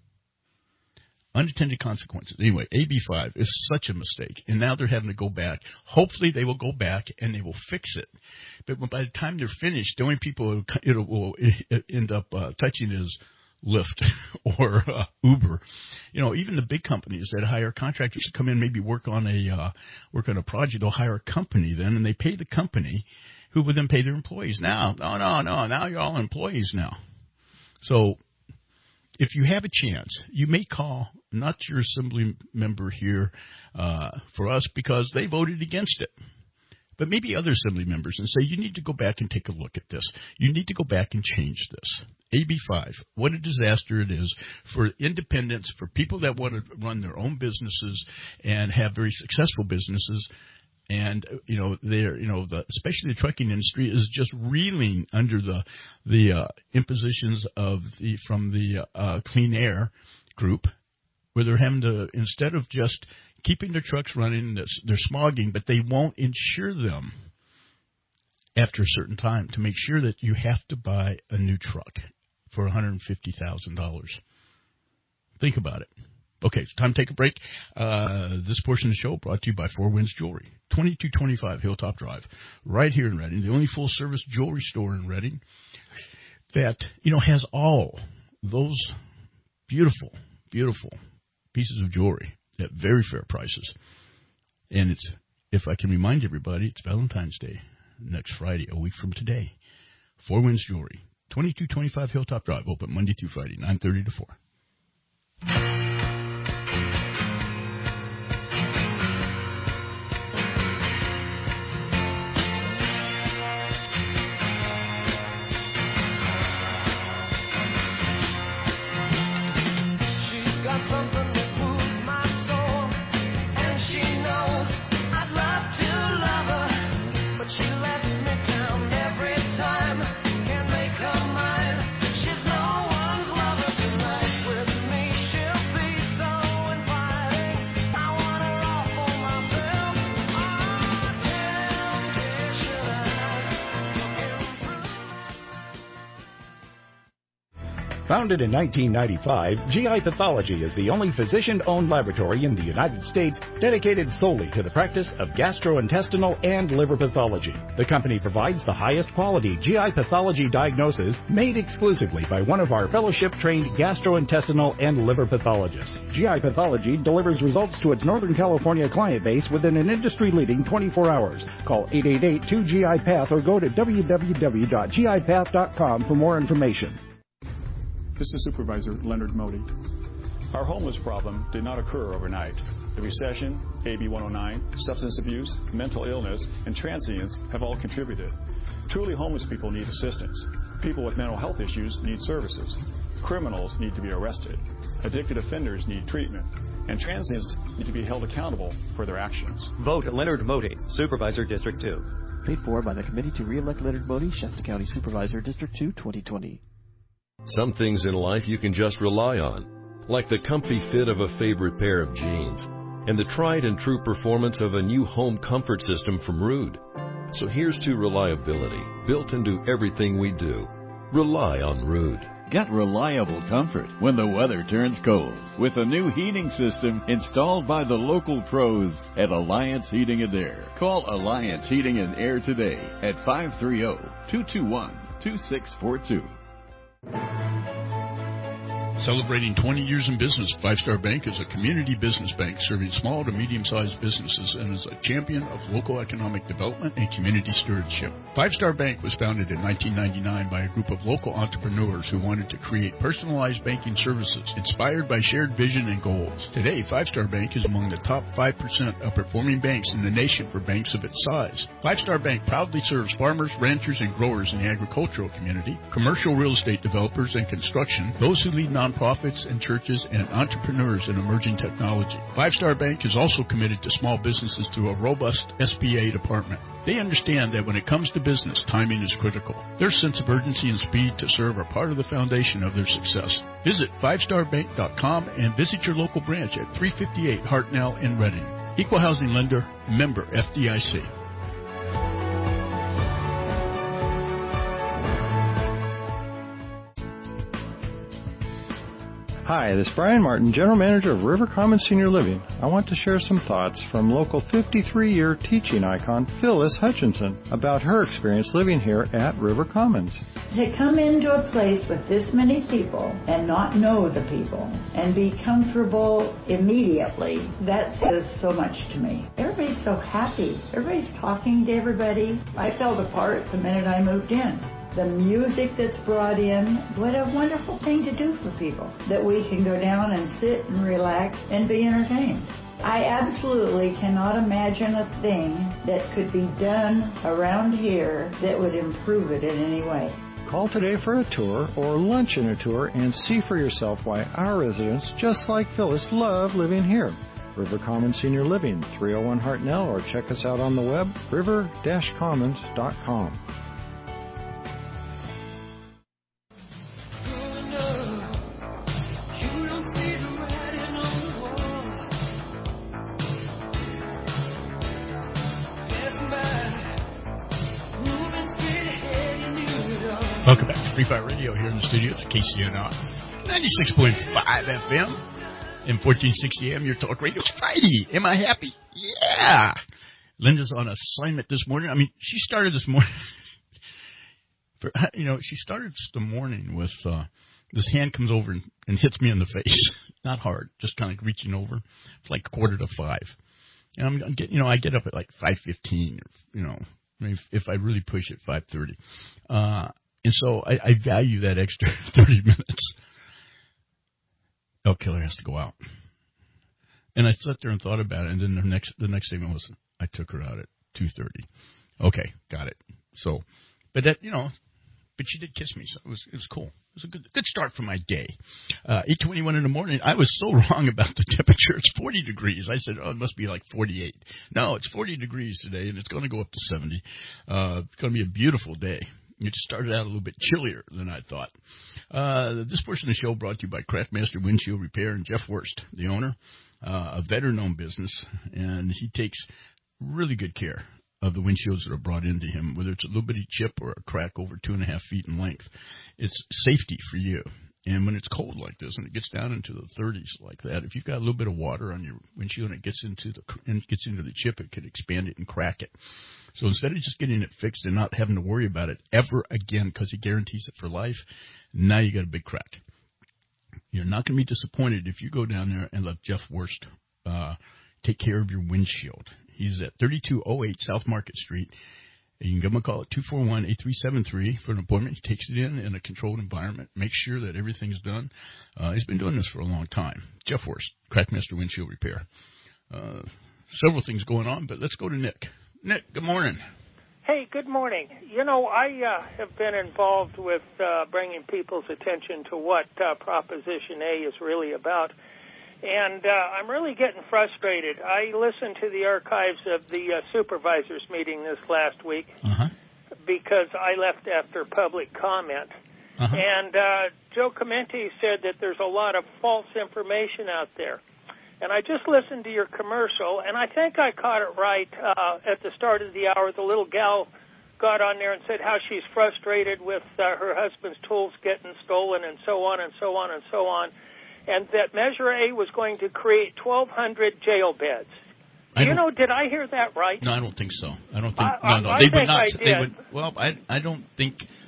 Unintended consequences. Anyway, A B five is such a mistake, and now they're having to go back. Hopefully, they will go back and they will fix it. But by the time they're finished, the only people it will end up uh, touching is Lyft or uh, Uber. You know, even the big companies that hire contractors to come in, maybe work on a uh, work on a project, they'll hire a company then, and they pay the company, who would then pay their employees. Now, no, no, no. Now you're all employees now. So, if you have a chance, you may call not your assembly member here uh, for us because they voted against it, but maybe other assembly members and say, you need to go back and take a look at this. You need to go back and change this. A B five, what a disaster it is for independents, for people that want to run their own businesses and have very successful businesses. And, you know, they're, you know, the, especially the trucking industry is just reeling under the the uh, impositions of the from the uh, Clean Air Group, where they're having to, instead of just keeping their trucks running, they're smogging, but they won't insure them after a certain time to make sure that you have to buy a new truck for one hundred fifty thousand dollars. Think about it. Okay, it's time to take a break. Uh, this portion of the show brought to you by Four Winds Jewelry, twenty-two twenty-five Hilltop Drive, right here in Reading, the only full-service jewelry store in Reading that, you know, has all those beautiful, beautiful pieces of jewelry at very fair prices. And it's, if I can remind everybody, it's Valentine's Day next Friday, a week from today. Four Winds Jewelry, twenty-two twenty-five Hilltop Drive, open Monday through Friday, nine thirty to four. Founded in nineteen ninety-five, G I Pathology is the only physician-owned laboratory in the United States dedicated solely to the practice of gastrointestinal and liver pathology. The company provides the highest quality G I pathology diagnosis made exclusively by one of our fellowship-trained gastrointestinal and liver pathologists. G I Pathology delivers results to its Northern California client base within an industry-leading twenty-four hours. Call eight eight eight, two G I Path or go to w w w dot g i path dot com for more information. This is Supervisor Leonard Modi. Our homeless problem did not occur overnight. The recession, A B one oh nine, substance abuse, mental illness, and transience have all contributed. Truly homeless people need assistance. People with mental health issues need services. Criminals need to be arrested. Addicted offenders need treatment. And transients need to be held accountable for their actions. Vote Leonard Modi, Supervisor District two. Paid for by the Committee to Re-elect Leonard Modi, Shasta County Supervisor, District two, twenty twenty. Some things in life you can just rely on, like the comfy fit of a favorite pair of jeans and the tried and true performance of a new home comfort system from Ruud. So here's to reliability, built into everything we do. Rely on Ruud. Get reliable comfort when the weather turns cold with a new heating system installed by the local pros at Alliance Heating and Air. Call Alliance Heating and Air today at five three zero, two two one, two six four two. Celebrating twenty years in business, Five Star Bank is a community business bank serving small to medium-sized businesses and is a champion of local economic development and community stewardship. Five Star Bank was founded in nineteen ninety-nine by a group of local entrepreneurs who wanted to create personalized banking services inspired by shared vision and goals. Today, Five Star Bank is among the top five percent of performing banks in the nation for banks of its size. Five Star Bank proudly serves farmers, ranchers, and growers in the agricultural community, commercial real estate developers and construction, those who lead nonprofits and churches, and entrepreneurs in emerging technology. Five Star Bank is also committed to small businesses through a robust S B A department. They understand that when it comes to business, timing is critical. Their sense of urgency and speed to serve are part of the foundation of their success. Visit five star bank dot com and visit your local branch at three fifty-eight Hartnell in Reading. Equal housing lender, member F D I C. Hi, this is Brian Martin, General Manager of River Commons Senior Living. I want to share some thoughts from local fifty-three-year teaching icon Phyllis Hutchinson about her experience living here at River Commons. To come into a place with this many people and not know the people and be comfortable immediately, that says so much to me. Everybody's so happy. Everybody's talking to everybody. I felt a part the minute I moved in. The music that's brought in, what a wonderful thing to do for people, that we can go down and sit and relax and be entertained. I absolutely cannot imagine a thing that could be done around here that would improve it in any way. Call today for a tour or lunch in a tour and see for yourself why our residents, just like Phyllis, love living here. River Commons Senior Living, three oh one Hartnell, or check us out on the web, river dash commons dot com. Welcome back to Free Fire Radio here in the studios at K C N R ninety-six point five F M and fourteen sixty A M, your talk radio. It's Friday. Am I happy? Yeah. Linda's on assignment this morning. I mean, she started this morning. For, you know, she started the morning with uh, this hand comes over and, and hits me in the face. Not hard, just kind of reaching over. It's like quarter to five. And I'm, I'm getting, you know, I get up at like five fifteen. You know, if, if I really push it, five thirty. Uh, And so I, I value that extra thirty minutes. Elk Killer has to go out. And I sat there and thought about it, and then the next the next statement was, I took her out at two thirty. Okay, got it. So, but that, you know, but she did kiss me, so it was it was cool. It was a good good start for my day. Uh, eight twenty-one in the morning, I was so wrong about the temperature. It's forty degrees. I said, oh, it must be like forty-eight. No, it's forty degrees today, and it's going to go up to seventy. Uh, it's going to be a beautiful day. It started out a little bit chillier than I thought. Uh, this portion of the show brought to you by Craftmaster Windshield Repair and Jeff Wurst, the owner, uh, a veteran-owned business, and he takes really good care of the windshields that are brought into him, whether it's a little bitty chip or a crack over two and a half feet in length. It's safety for you. And when it's cold like this and it gets down into the thirties like that, if you've got a little bit of water on your windshield and it gets into the and it gets into the chip, it could expand it and crack it. So instead of just getting it fixed and not having to worry about it ever again because he guarantees it for life, now you got a big crack. You're not going to be disappointed if you go down there and let Jeff Wurst uh, take care of your windshield. He's at thirty-two oh eight South Market Street. You can give him a call at two four one, eight three seven three for an appointment. He takes it in in a controlled environment, makes sure that everything's done. Uh, he's been doing this for a long time. Jeff Wurst, Craftmaster Windshield Repair. Uh, several things going on, but let's go to Nick. Nick, good morning. Hey, good morning. You know, I uh, have been involved with uh, bringing people's attention to what uh, Proposition A is really about. And uh, I'm really getting frustrated. I listened to the archives of the uh, supervisors meeting this last week uh-huh. because I left after public comment. Uh-huh. And uh, Joe Clemente said that there's a lot of false information out there. And I just listened to your commercial, and I think I caught it right uh, at the start of the hour. The little gal got on there and said how she's frustrated with uh, her husband's tools getting stolen and so on and so on and so on. And that Measure A was going to create twelve hundred jail beds. Do you know, did I hear that right? No, I don't think so. I don't think, I, no, no, I they think would not, I they did. would, well, I, I don't think,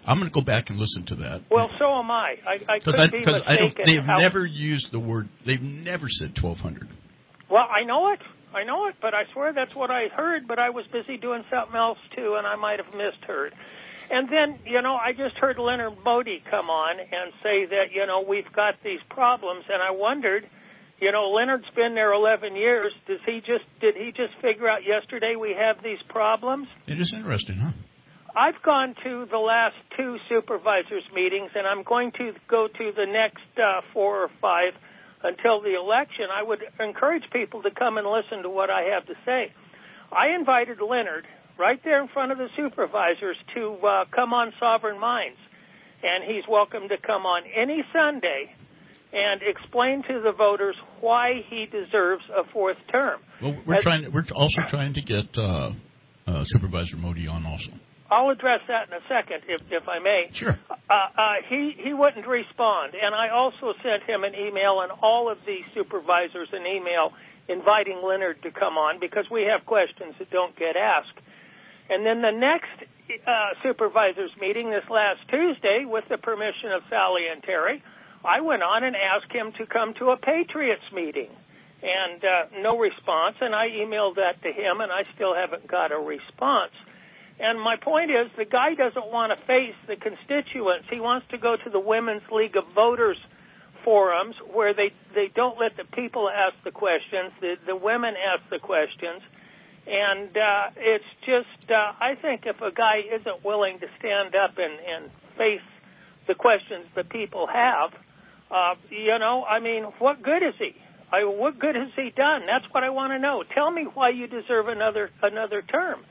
I'm going to go back and listen to that. Well, so am I. I, I could I, be mistaken. I don't, they've how, never used the word, they've never said twelve hundred. Well, I know it. I know it, but I swear that's what I heard, but I was busy doing something else, too, and I might have misheard. And then, you know, I just heard Leonard Modi come on and say that, you know, we've got these problems, and I wondered, you know, Leonard's been there eleven years. Does he just, did he just figure out yesterday we have these problems? It is interesting, huh? I've gone to the last two supervisors' meetings, and I'm going to go to the next uh, four or five until the election. I would encourage people to come and listen to what I have to say. I invited Leonard right there in front of the supervisors to uh, come on Sovereign Minds, and he's welcome to come on any Sunday and explain to the voters why he deserves a fourth term. Well, we're As, trying. We're also trying to get uh, uh, Supervisor Modi on also. I'll address that in a second, if, if I may. Sure. Uh, uh, he, he wouldn't respond, and I also sent him an email and all of the supervisors an email inviting Leonard to come on because we have questions that don't get asked. And then the next uh, supervisors meeting this last Tuesday, with the permission of Sally and Terry, I went on and asked him to come to a Patriots meeting, and uh, no response, and I emailed that to him, and I still haven't got a response. And my point is, the guy doesn't want to face the constituents. He wants to go to the Women's League of Voters forums where they, they don't let the people ask the questions, the, the women ask the questions. And uh, it's just, uh, I think if a guy isn't willing to stand up and, and face the questions that people have, uh, you know, I mean, what good is he? I, what good has he done? That's what I want to know. Tell me why you deserve another another term.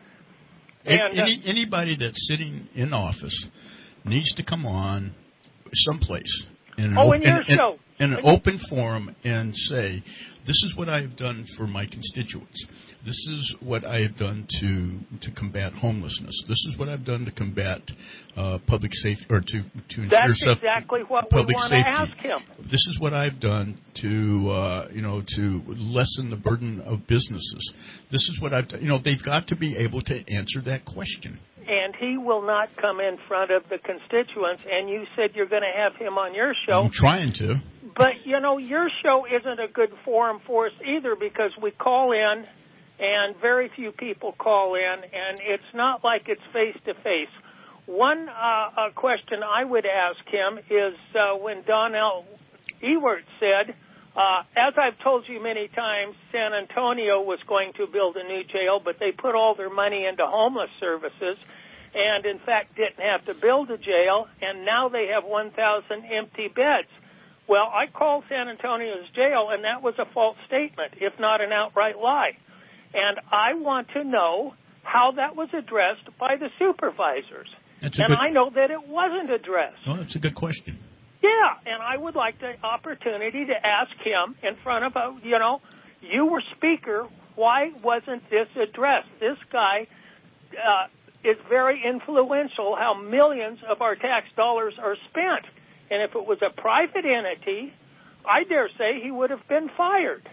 And, uh, Any, anybody that's sitting in office needs to come on someplace in an, oh, op- in your in, show. in, in an open forum and say, this is what I have done for my constituents. This is what I have done to to combat homelessness. This is what I've done to combat uh, public safety, or to, to ensure That's stuff, exactly what we public want to safety. ask him. This is what I've done to, uh, you know, to lessen the burden of businesses. This is what I've done. You know, they've got to be able to answer that question. And he will not come in front of the constituents, and you said you're going to have him on your show. I'm trying to. But, you know, your show isn't a good forum for us either because we call in, and very few people call in, and it's not like it's face-to-face. One uh, uh, question I would ask him is uh, when Donnell Ewert said, uh, as I've told you many times, San Antonio was going to build a new jail, but they put all their money into homeless services and, in fact, didn't have to build a jail, and now they have one thousand empty beds. Well, I called San Antonio's jail, and that was a false statement, if not an outright lie. And I want to know how that was addressed by the supervisors. That's a and good, I know that it wasn't addressed. Oh, that's a good question. Yeah, and I would like the opportunity to ask him in front of, a, you know, you were speaker, why wasn't this addressed? This guy uh, is very influential how millions of our tax dollars are spent. And if it was a private entity, I dare say he would have been fired.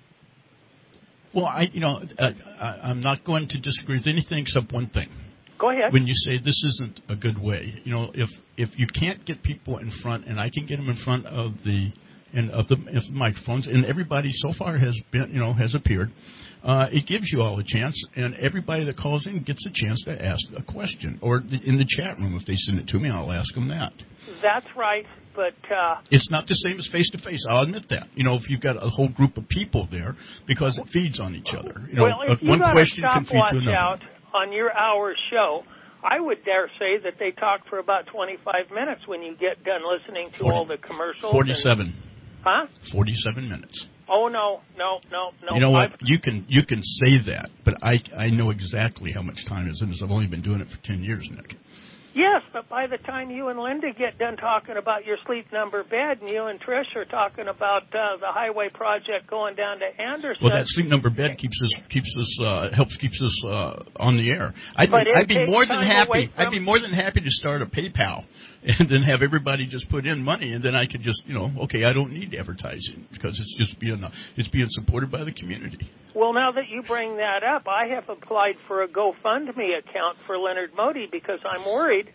Well, I, you know, uh, I, I'm not going to disagree with anything except one thing. Go ahead. When you say this isn't a good way, you know, if if you can't get people in front, and I can get them in front of the and of the, of the microphones, and everybody so far has been, you know, has appeared, uh, it gives you all a chance, and everybody that calls in gets a chance to ask a question, or the, in the chat room if they send it to me, I'll ask them that. That's right, but uh, it's not the same as face to face. I'll admit that. You know, if you've got a whole group of people there, because it feeds on each other. You know, well, if you one got question a can feed stopwatch to another. out on your hour show, I would dare say that they talk for about twenty-five minutes when you get done listening to forty, all the commercials. Forty-seven. And, huh? Forty-seven minutes. Oh no, no, no, no. You know what? I've, you can you can say that, but I I know exactly how much time is in this. I've only been doing it for ten years, Nick. Yes, but by the time you and Linda get done talking about your sleep number bed, and you and Trish are talking about uh, the highway project going down to Anderson. Well, that sleep number bed keeps us keeps us uh, helps keeps us uh, on the air. I'd, but I'd be more than happy. From... I'd be more than happy to start a PayPal and then have everybody just put in money, and then I could just, you know, okay, I don't need advertising because it's just being it's being supported by the community. Well, now that you bring that up, I have applied for a GoFundMe account for Leonard Modi because I'm worried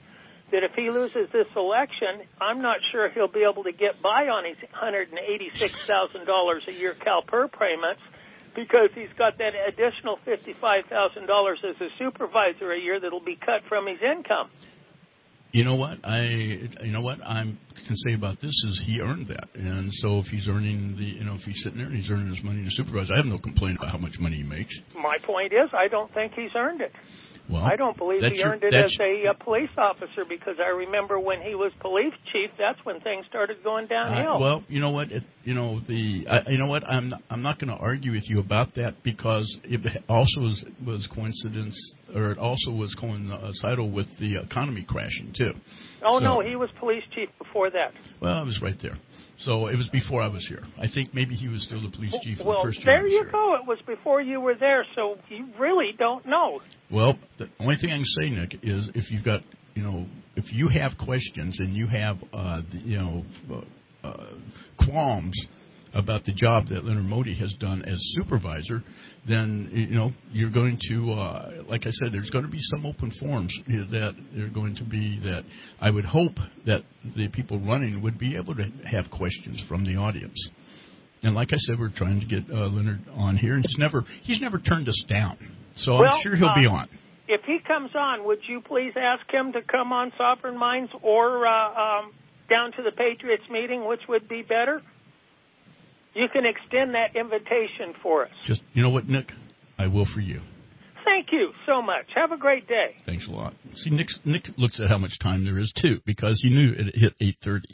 that if he loses this election, I'm not sure he'll be able to get by on his one hundred eighty-six thousand dollars a year CalPERS payments, because he's got that additional fifty-five thousand dollars as a supervisor a year that'll be cut from his income. You know what I? You know what I can say about this is he earned that, and so if he's earning the, you know, if he's sitting there and he's earning his money as a supervisor, I have no complaint about how much money he makes. My point is, I don't think he's earned it. Well, I don't believe he your, earned it as a, a police officer, because I remember when he was police chief, that's when things started going downhill. Uh, well, you know what? It, you know the. I, you know what? I'm not, I'm not going to argue with you about that, because it also was, was coincidence, or it also was coincidental with the economy crashing too. Oh so, no, he was police chief before that. Well, I was right there. So it was before I was here. I think maybe he was still the police chief well, the first year. There you go. It was before you were there, so you really don't know. Well, the only thing I can say, Nick, is if you've got, you know, if you have questions and you have, uh, you know, uh, uh, qualms about the job that Leonard Modi has done as supervisor, then, you know, you're going to, uh, like I said, there's going to be some open forums that are going to be that I would hope that the people running would be able to have questions from the audience. And like I said, we're trying to get uh, Leonard on here, and he's never he's never turned us down. So well, I'm sure he'll uh, be on. If he comes on, would you please ask him to come on Sovereign Minds or uh, um, down to the Patriots meeting, which would be better? You can extend that invitation for us. Just, you know what, Nick? I will for you. Thank you so much. Have a great day. Thanks a lot. See, Nick, Nick looks at how much time there is, too, because he knew it hit eight thirty.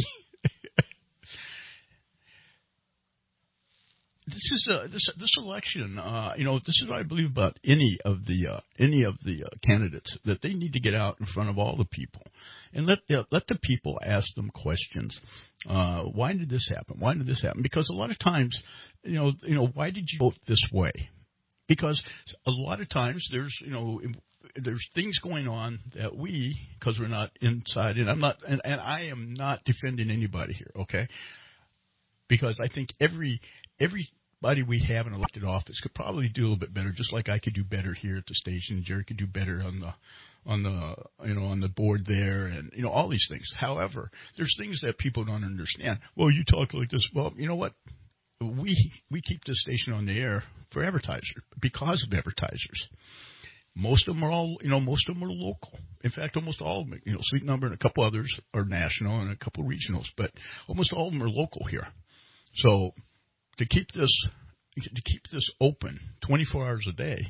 This is uh, this this election. Uh, you know, this is what I believe about any of the uh, any of the uh, candidates, that they need to get out in front of all the people and let uh, let the people ask them questions. Uh, why did this happen? Why did this happen? Because a lot of times, you know, you know, why did you vote this way? Because a lot of times there's, you know, there's things going on that we, because we're not inside, and I'm not, and, and I am not defending anybody here, okay? Because I think every every Everybody we have in elected office could probably do a little bit better, just like I could do better here at the station. Jerry could do better on the, on the, you know, on the board there, and you know, all these things. However, there's things that people don't understand. Well, you talk like this. Well, you know what? We we keep this station on the air for advertisers, because of advertisers. Most of them are all, you know, most of them are local. In fact, almost all of them, you know, Sweet Number and a couple others are national and a couple regionals, but almost all of them are local here. So to keep this to keep this open twenty-four hours a day,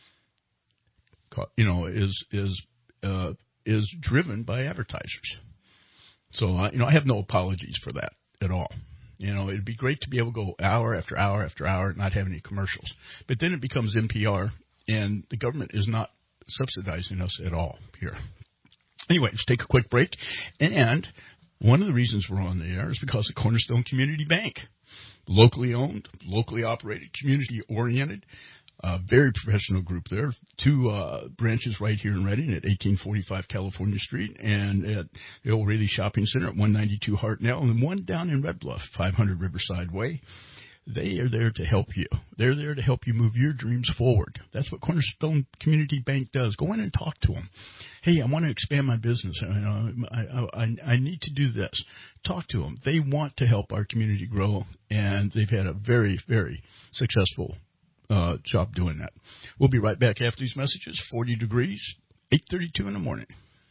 you know, is is uh, is driven by advertisers. So uh, you know, I have no apologies for that at all. You know, it'd be great to be able to go hour after hour after hour and not have any commercials. But then it becomes N P R, and the government is not subsidizing us at all here. Anyway, let's take a quick break. And one of the reasons we're on the air is because of Cornerstone Community Bank. Locally owned, locally operated, community-oriented, uh, very professional group there. Two uh, branches right here in Redding at eighteen forty-five California Street, and at the O'Reilly Shopping Center at one ninety-two Hartnell, and one down in Red Bluff, five hundred Riverside Way. They are there to help you. They're there to help you move your dreams forward. That's what Cornerstone Community Bank does. Go in and talk to them. Hey, I want to expand my business. I, I, I, I need to do this. Talk to them. They want to help our community grow, and they've had a very, very successful uh, job doing that. We'll be right back after these messages. forty degrees, eight thirty-two in the morning.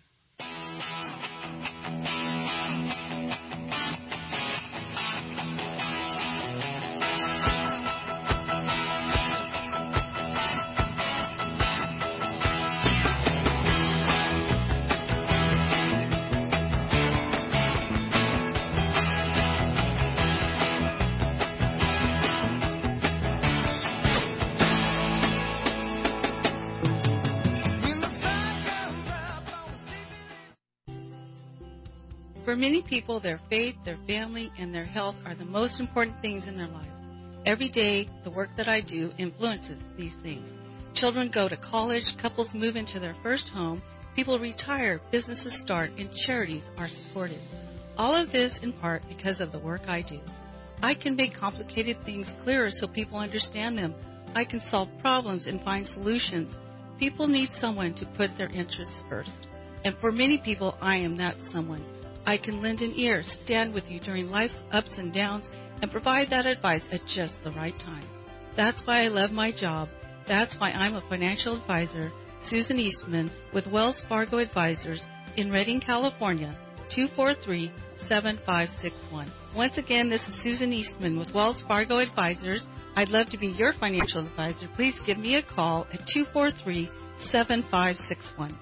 For many people, their faith, their family, and their health are the most important things in their life. Every day, the work that I do influences these things. Children go to college, couples move into their first home, people retire, businesses start, and charities are supported. All of this in part because of the work I do. I can make complicated things clearer so people understand them. I can solve problems and find solutions. People need someone to put their interests first. And for many people, I am that someone. I can lend an ear, stand with you during life's ups and downs, and provide that advice at just the right time. That's why I love my job. That's why I'm a financial advisor, Susan Eastman, with Wells Fargo Advisors in Redding, California, two four three, seven five six one. Once again, this is Susan Eastman with Wells Fargo Advisors. I'd love to be your financial advisor. Please give me a call at two four three, seven five six one.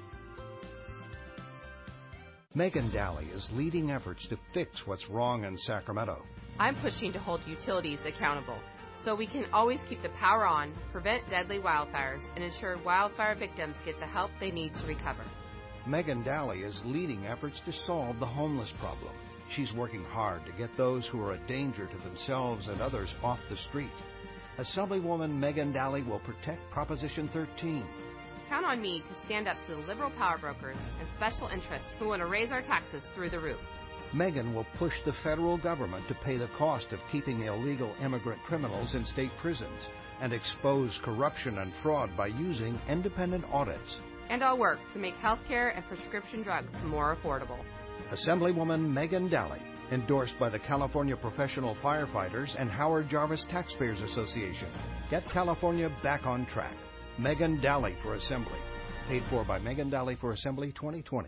Megan Daly is leading efforts to fix what's wrong in Sacramento. I'm pushing to hold utilities accountable so we can always keep the power on, prevent deadly wildfires, and ensure wildfire victims get the help they need to recover. Megan Daly is leading efforts to solve the homeless problem. She's working hard to get those who are a danger to themselves and others off the street. Assemblywoman Megan Daly will protect Proposition thirteen. Count on me to stand up to the liberal power brokers and special interests who want to raise our taxes through the roof. Megan will push the federal government to pay the cost of keeping illegal immigrant criminals in state prisons and expose corruption and fraud by using independent audits. And I'll work to make health care and prescription drugs more affordable. Assemblywoman Megan Daly, endorsed by the California Professional Firefighters and Howard Jarvis Taxpayers Association. Get California back on track. Megan Daly for Assembly. Paid for by Megan Daly for Assembly twenty twenty.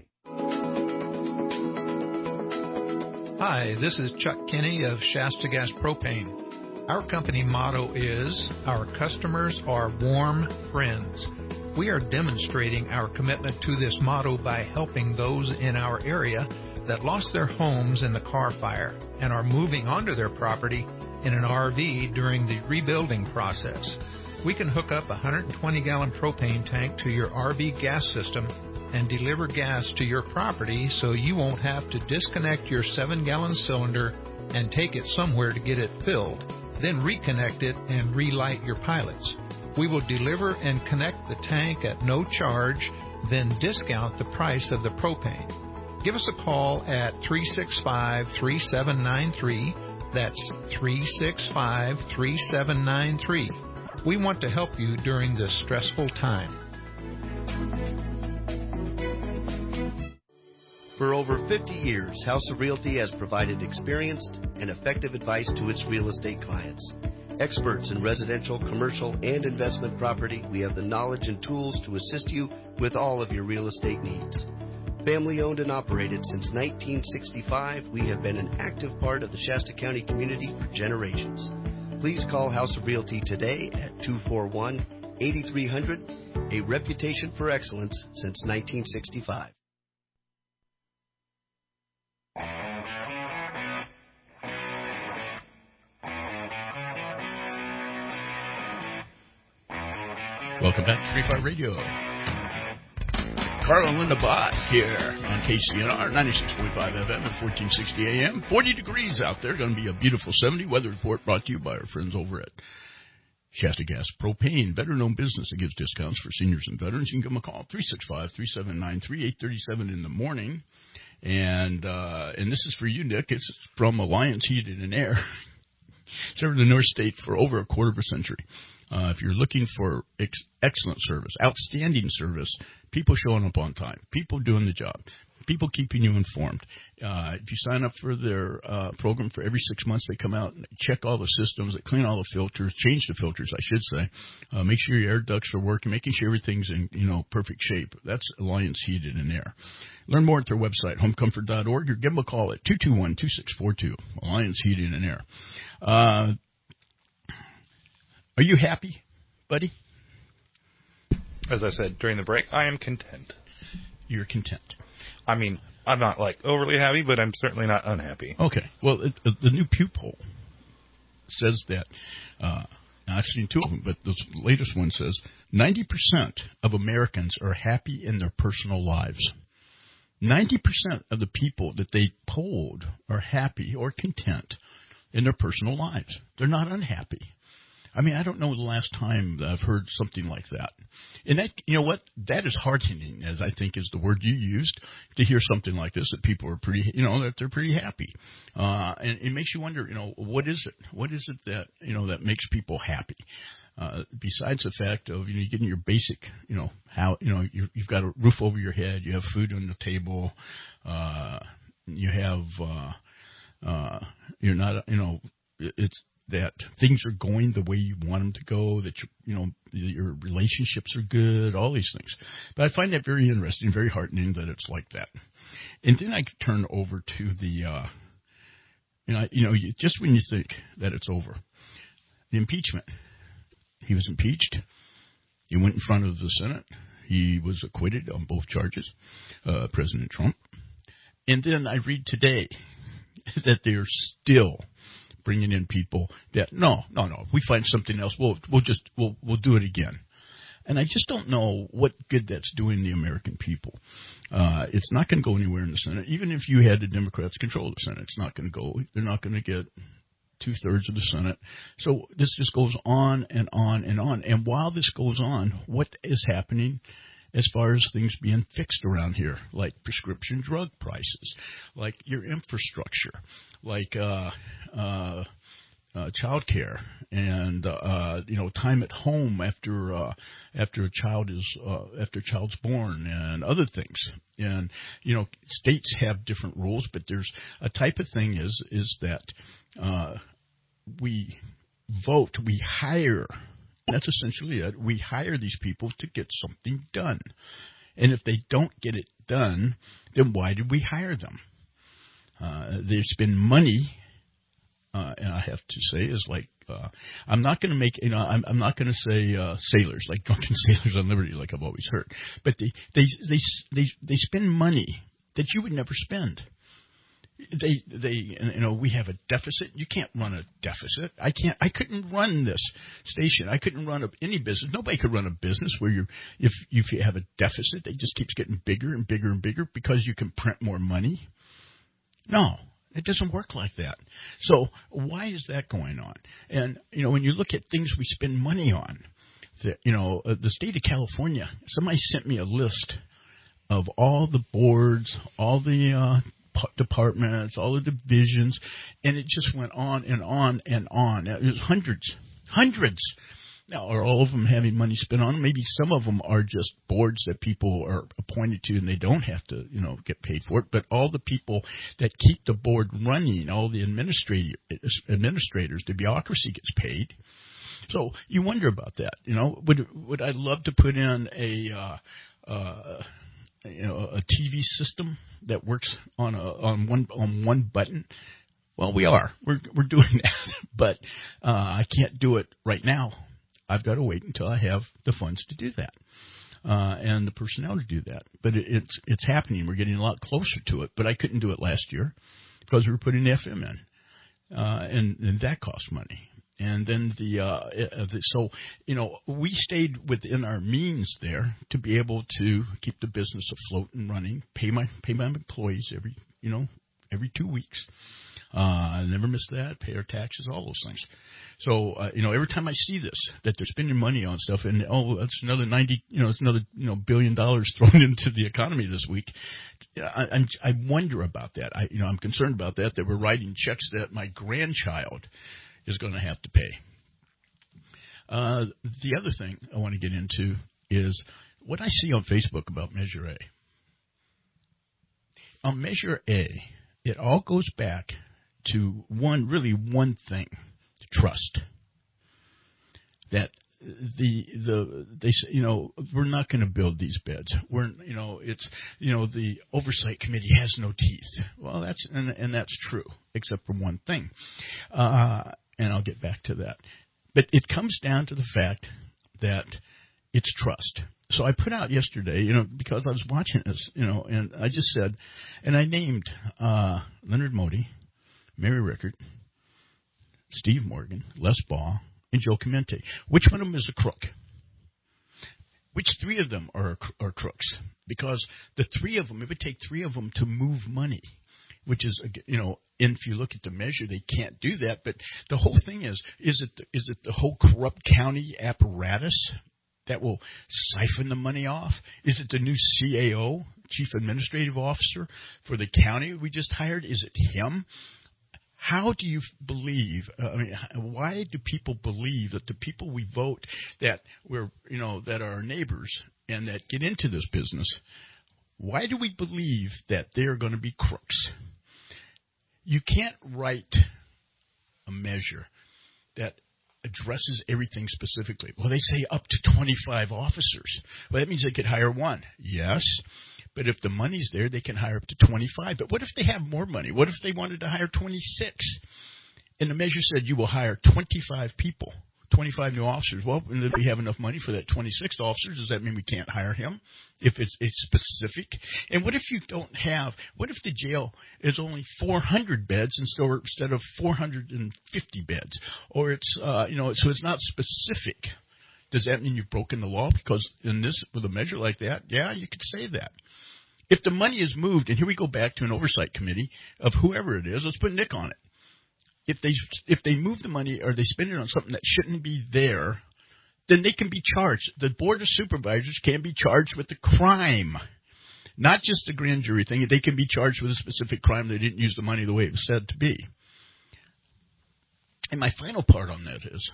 Hi, this is Chuck Kinney of Shasta Gas Propane. Our company motto is, our customers are warm friends. We are demonstrating our commitment to this motto by helping those in our area that lost their homes in the Carr Fire and are moving onto their property in an R V during the rebuilding process. We can hook up a one hundred twenty gallon propane tank to your R V gas system and deliver gas to your property so you won't have to disconnect your seven gallon cylinder and take it somewhere to get it filled, then reconnect it and relight your pilots. We will deliver and connect the tank at no charge, then discount the price of the propane. Give us a call at three six five, three seven nine three. That's three six five, three seven nine three. We want to help you during this stressful time. For over fifty years, House of Realty has provided experienced and effective advice to its real estate clients. Experts in residential, commercial, and investment property, we have the knowledge and tools to assist you with all of your real estate needs. Family owned and operated since nineteen sixty-five, we have been an active part of the Shasta County community for generations. Please call House of Realty today at two four one, eight three zero zero, a reputation for excellence since nineteen sixty-five. Welcome back to Free Fire Radio. Carl and Linda Bott here on K C N R, ninety-six point five F M and fourteen sixty A M. forty degrees out there. Going to be a beautiful seventy. Weather report brought to you by our friends over at Shasta Gas Propane, veteran-owned business that gives discounts for seniors and veterans. You can give them a call, three six five, three seven nine three, eight three seven in the morning. And uh, and this is for you, Nick. It's from Alliance Heating and Air. Serving the North State for over a quarter of a century. Uh, if you're looking for ex- excellent service, outstanding service, people showing up on time, people doing the job, people keeping you informed. Uh, if you sign up for their uh, program for every six months, they come out and check all the systems, they clean all the filters, change the filters, I should say, uh, make sure your air ducts are working, making sure everything's in you know perfect shape. That's Alliance Heating and Air. Learn more at their website, home comfort dot org, or give them a call at two two one, two six four two, Alliance Heating and Air. Uh, Are you happy, buddy? As I said during the break, I am content. You're content. I mean, I'm not, like, overly happy, but I'm certainly not unhappy. Okay. Well, it, it, the new Pew poll says that, uh, I've seen two of them, but the latest one says ninety percent of Americans are happy in their personal lives. ninety percent of the people that they polled are happy or content in their personal lives. They're not unhappy. I mean, I don't know the last time that I've heard something like that. And that, you know what, that is heartening, as I think is the word you used, to hear something like this, that people are pretty, you know, that they're pretty happy. Uh, and it makes you wonder, you know, what is it? What is it that, you know, that makes people happy? Uh, besides the fact of, you know, getting your basic, you know, how, you know, you, you've got a roof over your head, you have food on the table, uh, you have, uh, uh, you're not, you know, it's that things are going the way you want them to go, that, you, you know, your relationships are good, all these things. But I find that very interesting, very heartening that it's like that. And then I turn over to the, uh, you know, you know, you, just when you think that it's over, the impeachment. He was impeached. He went in front of the Senate. He was acquitted on both charges, uh, President Trump. And then I read today that they're still bringing in people that, no, no, no, if we find something else, we'll we'll just we'll we'll do it again. And I just don't know what good that's doing the American people. Uh, it's not going to go anywhere in the Senate. Even if you had the Democrats control the Senate, it's not going to go. They're not going to get two-thirds of the Senate. So this just goes on and on and on. And while this goes on, what is happening as far as things being fixed around here, like prescription drug prices, like your infrastructure, like uh, uh, uh, child care, and uh, you know, time at home after uh, after a child is uh, after a child's born, and other things. And you know, states have different rules, but there's a type of thing is is that uh, we vote, we hire. That's essentially it. We hire these people to get something done. And if they don't get it done, then why did we hire them? Uh, they spend money, uh, and I have to say, is like, uh, I'm not going to make, you know, I'm, I'm not going to say uh, sailors, like drunken sailors on liberty, like I've always heard. But they, they, they, they, they spend money that you would never spend. They, they, you know, we have a deficit. You can't run a deficit. I can't, I couldn't run this station. I couldn't run a, any business. Nobody could run a business where you're, if, if you have a deficit, it just keeps getting bigger and bigger and bigger because you can print more money. No, it doesn't work like that. So why is that going on? And, you know, when you look at things we spend money on, the, you know, uh, the state of California, somebody sent me a list of all the boards, all the, uh, departments, all the divisions, and it just went on and on and on. It was hundreds, hundreds. Now, are all of them having money spent on them? Maybe some of them are just boards that people are appointed to, and they don't have to, you know, get paid for it. But all the people that keep the board running, all the administrator, administrators, the bureaucracy gets paid. So you wonder about that. You know, would would I love to put in a uh, uh, you know, a T V system that works on a on one on one button? Well, we are. We're we're doing that, but uh, I can't do it right now. I've got to wait until I have the funds to do that uh, and the personnel to do that. But it, it's it's happening. We're getting a lot closer to it. But I couldn't do it last year because we were putting F M in, uh, and, and that cost money. And then the, uh, the, so, you know, we stayed within our means there to be able to keep the business afloat and running, pay my, pay my employees every, you know, every two weeks. Uh, I never miss that, pay our taxes, all those things. So, uh, you know, every time I see this, that they're spending money on stuff and, oh, that's another ninety, you know, it's another, you know, billion dollars thrown into the economy this week. I, I'm, I wonder about that. I, you know, I'm concerned about that, that we're writing checks that my grandchild is going to have to pay. Uh, the other thing I want to get into is what I see on Facebook about Measure A. On Measure A, it all goes back to one, really one thing, trust. That the the they say, you know, we're not going to build these beds. We're, you know, it's, you know, the oversight committee has no teeth. Well, that's and, and that's true, except for one thing. Uh, And I'll get back to that. But it comes down to the fact that it's trust. So I put out yesterday, you know, because I was watching this, you know, and I just said, and I named uh, Leonard Modi, Mary Rickard, Steve Morgan, Les Baugh, and Joe Clemente. Which one of them is a crook? Which three of them are, are crooks? Because the three of them, it would take three of them to move money, which is, you know, and if you look at the measure, they can't do that. But the whole thing is, is it is it the whole corrupt county apparatus that will siphon the money off? Is it the new C A O, Chief Administrative Officer, for the county we just hired? Is it him? How do you believe, uh, I mean, why do people believe that the people we vote that we're, you know, that are our neighbors and that get into this business, why do we believe that they're going to be crooks? You can't write a measure that addresses everything specifically. Well, they say up to twenty-five officers. Well, that means they could hire one. Yes. But if the money's there, they can hire up to twenty-five. But what if they have more money? What if they wanted to hire twenty-six? And the measure said you will hire twenty-five people, twenty-five new officers. Well, if we have enough money for that twenty-six officers, does that mean we can't hire him if it's, it's specific? And what if you don't have, what if the jail is only four hundred beds instead of four hundred fifty beds? Or it's, uh, you know, so it's not specific. Does that mean you've broken the law? Because in this, with a measure like that, yeah, you could say that. If the money is moved, and here we go back to an oversight committee of whoever it is, let's put Nick on it. If they if they move the money or they spend it on something that shouldn't be there, then they can be charged. The Board of Supervisors can be charged with the crime, not just the grand jury thing. They can be charged with a specific crime. They didn't use the money the way it was said to be. And my final part on that is,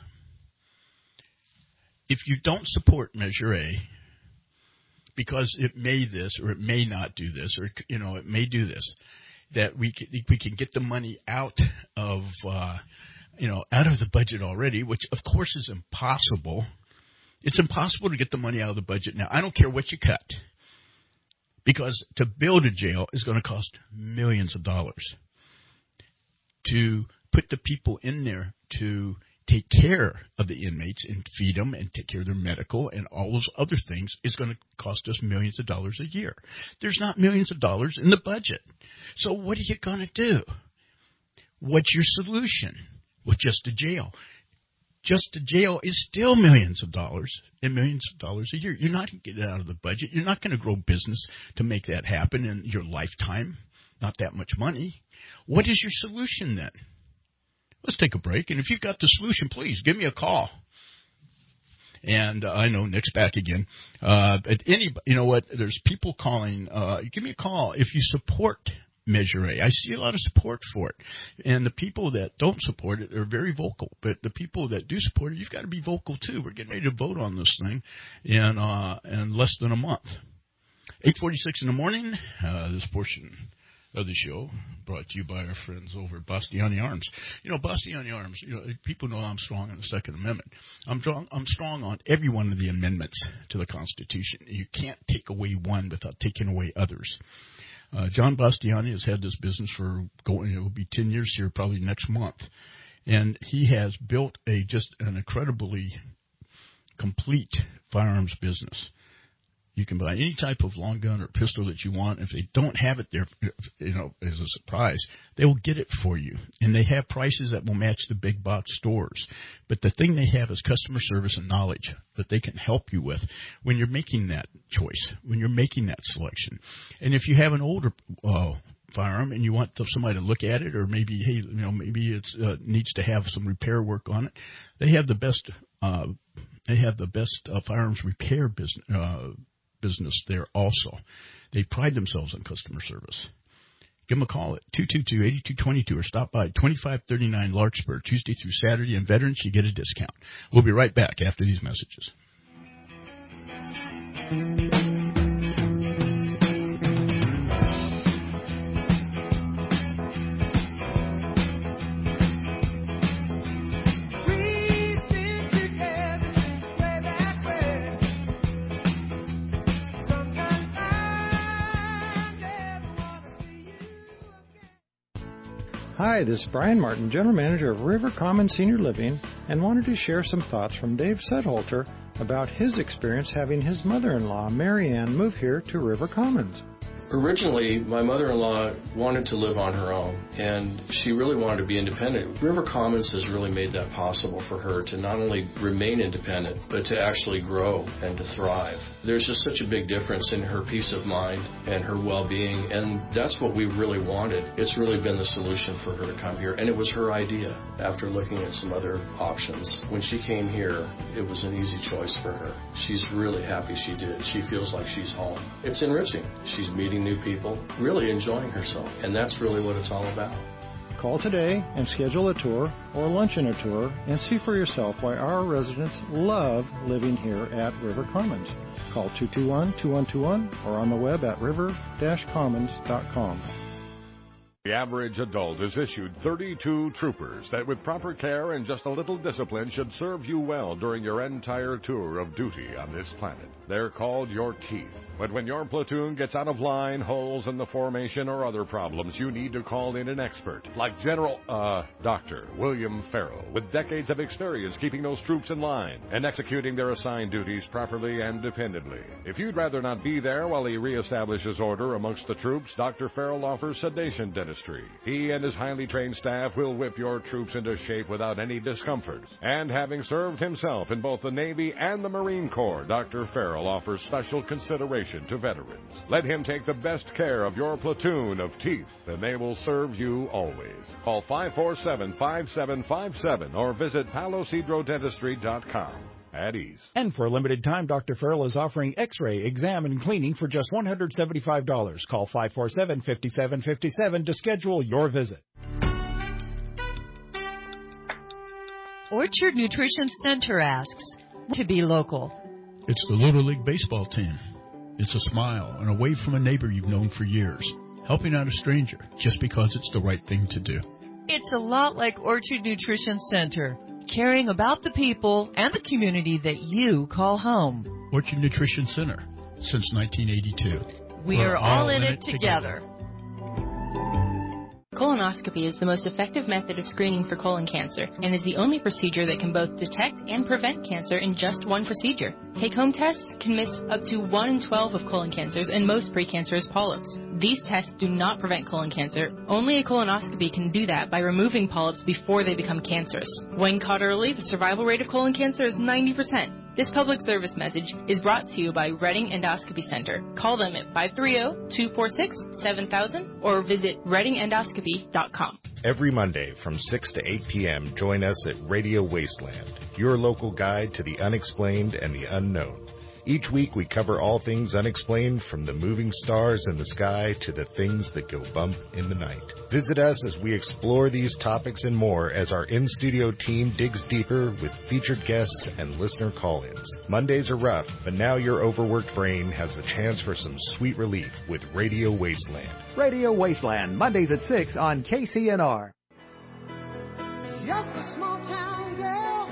if you don't support Measure A, because it may this or it may not do this, or you know it may do this, that we can, we can get the money out of uh, you know out of the budget already, which of course is impossible. It's impossible to get the money out of the budget now. I don't care what you cut, because to build a jail is going to cost millions of dollars. To put the people in there to take care of the inmates and feed them and take care of their medical and all those other things is going to cost us millions of dollars a year. There's not millions of dollars in the budget. So what are you going to do? What's your solution? Well, just a jail. Just a jail is still millions of dollars and millions of dollars a year. You're not going to get it out of the budget. You're not going to grow business to make that happen in your lifetime. Not that much money. What is your solution then? Let's take a break, and if you've got the solution, please give me a call. And uh, I know Nick's back again. Uh, but any, you know what? There's people calling. Uh, give me a call if you support Measure A. I see a lot of support for it, and the people that don't support it are very vocal. But the people that do support it, you've got to be vocal too. We're getting ready to vote on this thing in uh, in less than a month. eight forty-six in the morning. Uh, this portion of the show brought to you by our friends over at Bastiani Arms. You know, Bastiani Arms, you know, people know I'm strong on the Second Amendment. I'm strong, I'm strong on every one of the amendments to the Constitution. You can't take away one without taking away others. Uh, John Bastiani has had this business for going, it will be ten years here probably next month. And he has built a just an incredibly complete firearms business. You can buy any type of long gun or pistol that you want. If they don't have it there, you know, as a surprise, they will get it for you. And they have prices that will match the big box stores. But the thing they have is customer service and knowledge that they can help you with when you're making that choice, when you're making that selection. And if you have an older uh, firearm and you want somebody to look at it, or maybe, hey, you know, maybe it uh, needs to have some repair work on it, they have the best. Uh, they have the best uh, firearms repair business. Uh, business there also. They pride themselves on customer service. Give them a call at two two two, eight two two two or stop by twenty-five thirty-nine Larkspur Tuesday through Saturday, and veterans, you get a discount. We'll be right back after these messages. Hi, this is Brian Martin, General Manager of River Common Senior Living, and wanted to share some thoughts from Dave Sedholter about his experience having his mother-in-law, Mary Ann, move here to River Commons. Originally, my mother-in-law wanted to live on her own, and she really wanted to be independent. River Commons has really made that possible for her to not only remain independent, but to actually grow and to thrive. There's just such a big difference in her peace of mind and her well-being, and that's what we really wanted. It's really been the solution for her to come here, and it was her idea after looking at some other options. When she came here, it was an easy choice for her. She's really happy she did. She feels like she's home. It's enriching. She's meeting new people, really enjoying herself, and that's really what it's all about. Call today and schedule a tour or lunch in a tour and see for yourself why our residents love living here at River Commons. Call two two one, two one two one or on the web at river dash commons dot com. The average adult is issued thirty-two troopers that with proper care and just a little discipline should serve you well during your entire tour of duty on this planet. They're called your teeth. But when your platoon gets out of line, holes in the formation, or other problems, you need to call in an expert, like General, uh, Doctor William Farrell, with decades of experience keeping those troops in line and executing their assigned duties properly and dependably. If you'd rather not be there while he reestablishes order amongst the troops, Doctor Farrell offers sedation dentistry. He and his highly trained staff will whip your troops into shape without any discomfort. And having served himself in both the Navy and the Marine Corps, Doctor Farrell offers special consideration to veterans. Let him take the best care of your platoon of teeth, and they will serve you always. Call five four seven, five seven five seven or visit palos hydro dentistry dot com. At ease. And for a limited time, Doctor Farrell is offering X-ray, exam, and cleaning for just one hundred seventy-five dollars. Call five four seven, five seven five seven to schedule your visit. Orchard Nutrition Center asks to be local. It's the Little League baseball team. It's a smile and a wave from a neighbor you've known for years. Helping out a stranger just because it's the right thing to do. It's a lot like Orchard Nutrition Center, caring about the people and the community that you call home. Orchard Nutrition Center, since nineteen eighty-two. We We're are all, all in, in it together. together. Colonoscopy is the most effective method of screening for colon cancer and is the only procedure that can both detect and prevent cancer in just one procedure. Take-home tests can miss up to one in twelve of colon cancers and most precancerous polyps. These tests do not prevent colon cancer. Only a colonoscopy can do that by removing polyps before they become cancerous. When caught early, the survival rate of colon cancer is ninety percent. This public service message is brought to you by Reading Endoscopy Center. Call them at five three zero, two four six, seven thousand or visit reading endoscopy dot com. Every Monday from six to eight p.m., join us at Radio Wasteland, your local guide to the unexplained and the unknown. Each week we cover all things unexplained, from the moving stars in the sky to the things that go bump in the night. Visit us as we explore these topics and more as our in-studio team digs deeper with featured guests and listener call-ins. Mondays are rough, but now your overworked brain has a chance for some sweet relief with Radio Wasteland. Radio Wasteland, Mondays at six on K C N R. Just a small town girl,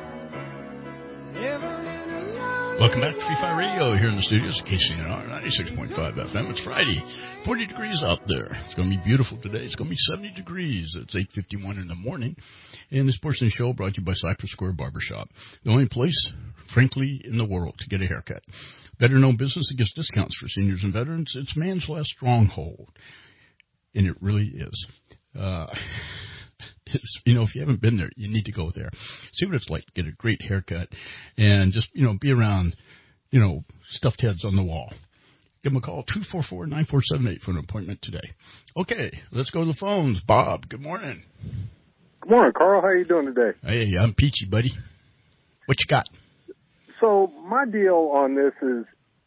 living in a Welcome back to Free Fire Radio here in the studios at K C N R ninety-six point five F M. It's Friday, forty degrees out there. It's going to be beautiful today. It's going to be seventy degrees. It's eight fifty-one in the morning. And this portion of the show brought to you by Cypress Square Barbershop, the only place, frankly, in the world to get a haircut. Better known business that gives discounts for seniors and veterans. It's man's last stronghold. And it really is. Uh... It's, you know, if you haven't been there, you need to go there. See what it's like to get a great haircut and just, you know, be around, you know, stuffed heads on the wall. Give them a call, two four four, nine four seven eight for an appointment today. Okay, let's go to the phones. Bob, good morning. Good morning, Carl. How are you doing today? Hey, I'm peachy, buddy. What you got? So my deal on this is,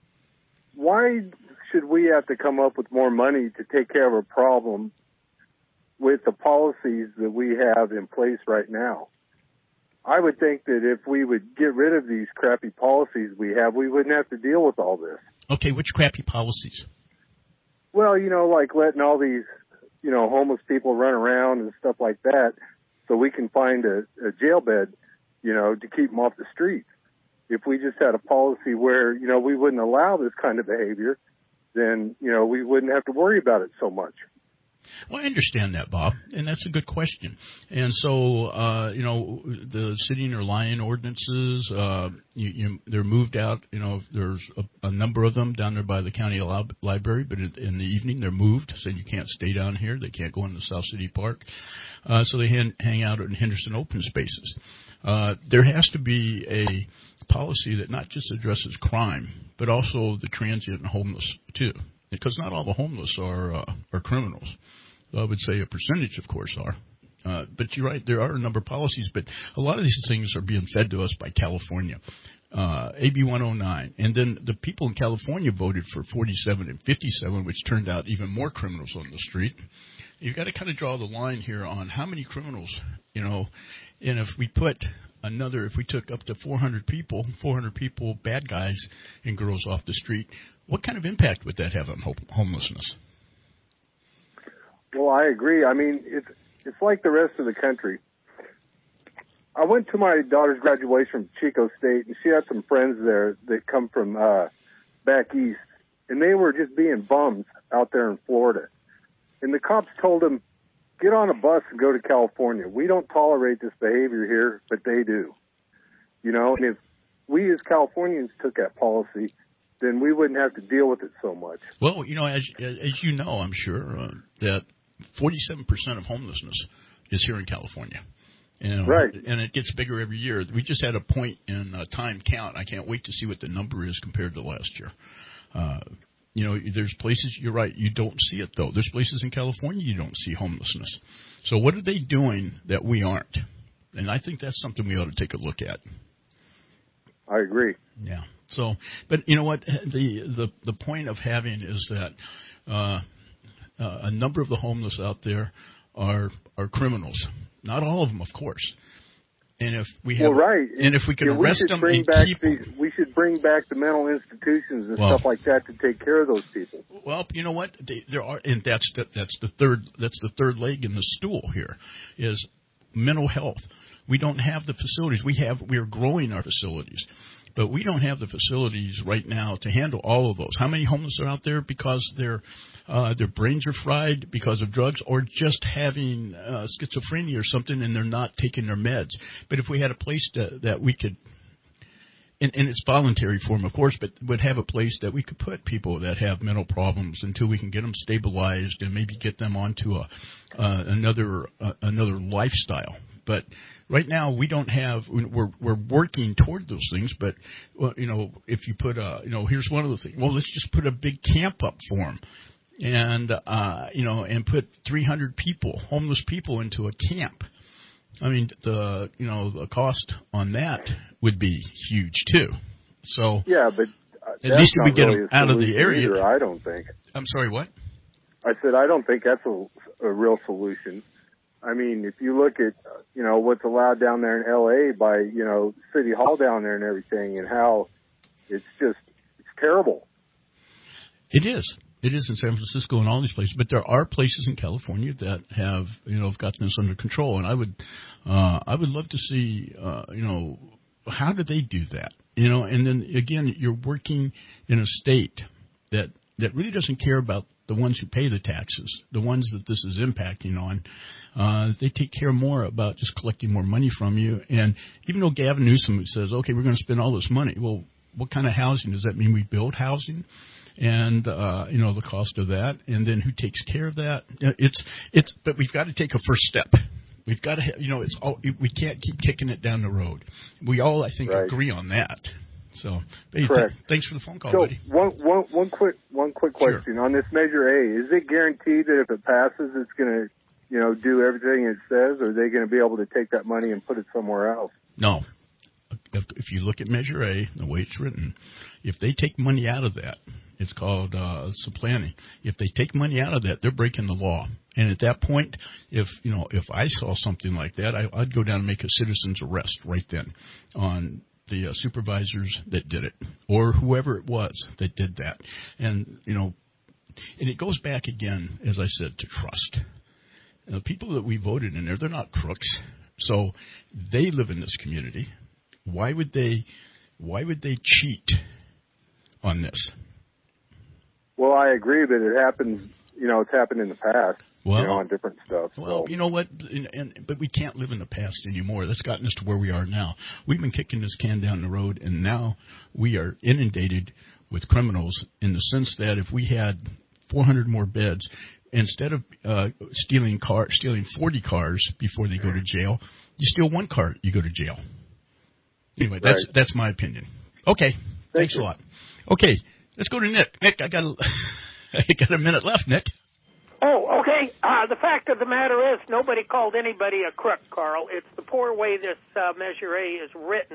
why should we have to come up with more money to take care of a problem with the policies that we have in place right now? I would think that if we would get rid of these crappy policies we have, we wouldn't have to deal with all this. Okay, which crappy policies? Well, you know, like letting all these, you know, homeless people run around and stuff like that so we can find a, a jail bed, you know, to keep them off the streets. If we just had a policy where, you know, we wouldn't allow this kind of behavior, then, you know, we wouldn't have to worry about it so much. Well, I understand that, Bob, and that's a good question. And so, uh, you know, the sitting or lying ordinances, uh, you, you, they're moved out. You know, there's a, a number of them down there by the county lab, library, but in the evening they're moved, so you can't stay down here. They can't go into South City Park. Uh, so they hang, hang out in Henderson open spaces. Uh, there has to be a policy that not just addresses crime, but also the transient and homeless, too. Because not all the homeless are uh, are criminals. I would say a percentage, of course, are. Uh, but you're right, there are a number of policies, but a lot of these things are being fed to us by California. uh, A B one oh nine. And then the people in California voted for forty-seven and fifty-seven, which turned out even more criminals on the street. You've got to kind of draw the line here on how many criminals, you know, and if we put another, if we took up to four hundred people, four hundred people, bad guys and girls off the street, what kind of impact would that have on homelessness? Well, I agree. I mean, it's it's like the rest of the country. I went to my daughter's graduation from Chico State, and she had some friends there that come from uh, back east, and they were just being bums out there in Florida. And the cops told them, get on a bus and go to California. We don't tolerate this behavior here, but they do. You know, and if we as Californians took that policy, then we wouldn't have to deal with it so much. Well, you know, as as you know, I'm sure, uh, that forty-seven percent of homelessness is here in California. And, right. And it gets bigger every year. We just had a point in uh, time count. I can't wait to see what the number is compared to last year. Uh You know, there's places, you're right, you don't see it, though. There's places in California you don't see homelessness. So what are they doing that we aren't? And I think that's something we ought to take a look at. I agree. Yeah. So, but you know what? The the, the point of having is that uh, uh, a number of the homeless out there are are criminals. Not all of them, of course. And if we have, well, right. and if we can yeah, arrest we them bring and back keep the, we should bring back the mental institutions and well, stuff like that to take care of those people. Well, you know what? They, there are, and that's the, that's the third that's the third leg in the stool here is mental health. We don't have the facilities. We have we are growing our facilities, but we don't have the facilities right now to handle all of those. How many homeless are out there because their uh, their brains are fried because of drugs, or just having uh, schizophrenia or something, and they're not taking their meds? But if we had a place to, that we could, and, and it's voluntary form, of course, but would have a place that we could put people that have mental problems until we can get them stabilized and maybe get them onto a uh, another uh, another lifestyle. But right now, we don't have. We're we're working toward those things. But well, you know, if you put a, you know, here's one of the things. Well, let's just put a big camp up for them, and uh, you know, and put three hundred people, homeless people, into a camp. I mean, the you know the cost on that would be huge too. So yeah, but uh, at least if we get really them out of the area. Either, I don't think. I'm sorry, what? I said I don't think that's a, a real solution. I mean, if you look at, you know, what's allowed down there in L A by, you know, City Hall down there and everything, and how it's just, it's terrible. It is. It is in San Francisco and all these places. But there are places in California that have, you know, have gotten this under control. And I would, uh, I would love to see, uh, you know, how do they do that? You know, and then again, you're working in a state that, that really doesn't care about the ones who pay the taxes, the ones that this is impacting on. Uh, they take care more about just collecting more money from you. And even though Gavin Newsom says, okay, we're going to spend all this money, well, what kind of housing? Does that mean we build housing? And, uh, you know, the cost of that. And then who takes care of that? It's, it's, but we've got to take a first step. We've got to, you know, it's all, we can't keep kicking it down the road. We all, I think, right. agree on that. So, hey, th- thanks for the phone call, so buddy. One, one, one quick, one quick question sure. on this Measure A. Is it guaranteed that if it passes, it's going to, you know, do everything it says, or are they going to be able to take that money and put it somewhere else? No. If, if you look at Measure A, the way it's written, if they take money out of that, it's called uh, supplanting. If they take money out of that, they're breaking the law. And at that point, if you know, if I saw something like that, I, I'd go down and make a citizen's arrest right then on the uh, supervisors that did it, or whoever it was that did that. And you know, and it goes back again, as I said, to trust. The people that we voted in there, they're not crooks. So they live in this community. Why would they why would they cheat on this? Well, I agree that it happens, you know, it's happened in the past, well, you know, on different stuff. Well, so. you know what, and, and, but we can't live in the past anymore. That's gotten us to where we are now. We've been kicking this can down the road, and now we are inundated with criminals in the sense that if we had four hundred more beds, instead of uh, stealing car, stealing forty cars before they go to jail, you steal one car, you go to jail. Anyway, that's right. That's my opinion. Okay, Thank thanks you. a lot. Okay, let's go to Nick. Nick, I got a, I got a minute left, Nick. Oh, okay. Uh, the fact of the matter is nobody called anybody a crook, Carl. It's the poor way this uh, Measure A is written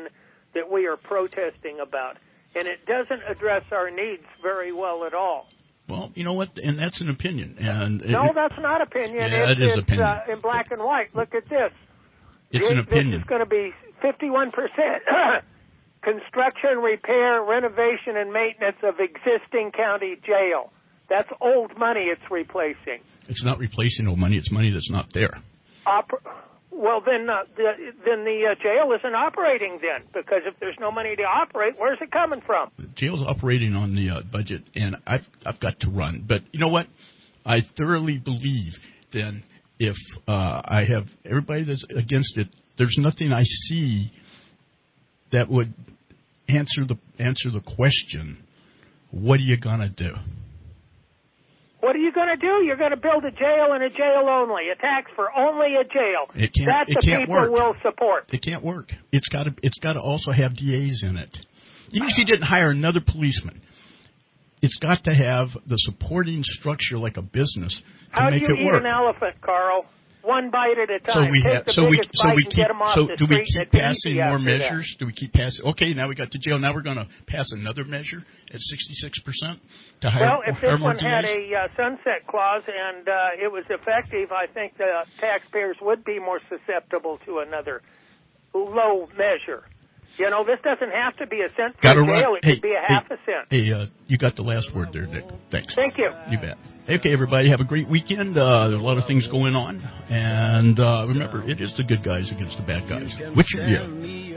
that we are protesting about. And it doesn't address our needs very well at all. Well, you know what? And that's an opinion. And No, it, that's not opinion. Yeah, it's it is it's, opinion. Uh, in black and white. Look at this. It's It- an opinion. This is going to be fifty-one percent construction, repair, renovation, and maintenance of existing county jail. That's old money it's replacing. It's not replacing old money. It's money that's not there. Oper- well, then uh, the, then the uh, jail isn't operating then, because if there's no money to operate, where's it coming from? Jail's operating on the uh, budget, and I've I've got to run. But you know what? I thoroughly believe then if uh, I have everybody that's against it, there's nothing I see that would answer the answer the question, what are you gonna do? What are you going to do? You're going to build a jail and a jail only, a tax for only a jail. It can't. That it the can't people work. will support. It can't work. It's got to. It's got to also have D As in it. Even if you didn't hire another policeman, it's got to have the supporting structure like a business to How make do you it eat work. an elephant, Carl? One bite at a So time. we Take have. the So we. biggest So bite we and keep. get 'em off So the do we street keep and it's passing easy more after that. measures? Do we keep passing? Okay, now we got the jail. Now we're going to pass another measure at sixty-six percent to hire, Well, if hire this more one D had As? a uh, sunset clause and uh, it was effective, I think the taxpayers would be more susceptible to another low measure. You know, this doesn't have to be a cent for Gotta a jail. run. It Hey, could be a hey, half a cent. Hey, uh, you got the last word there, Dick. Thanks. Thank you. You bet. Okay, everybody, have a great weekend. Uh, there's a lot of things going on. And uh, remember, it is the good guys against the bad guys. Which are you?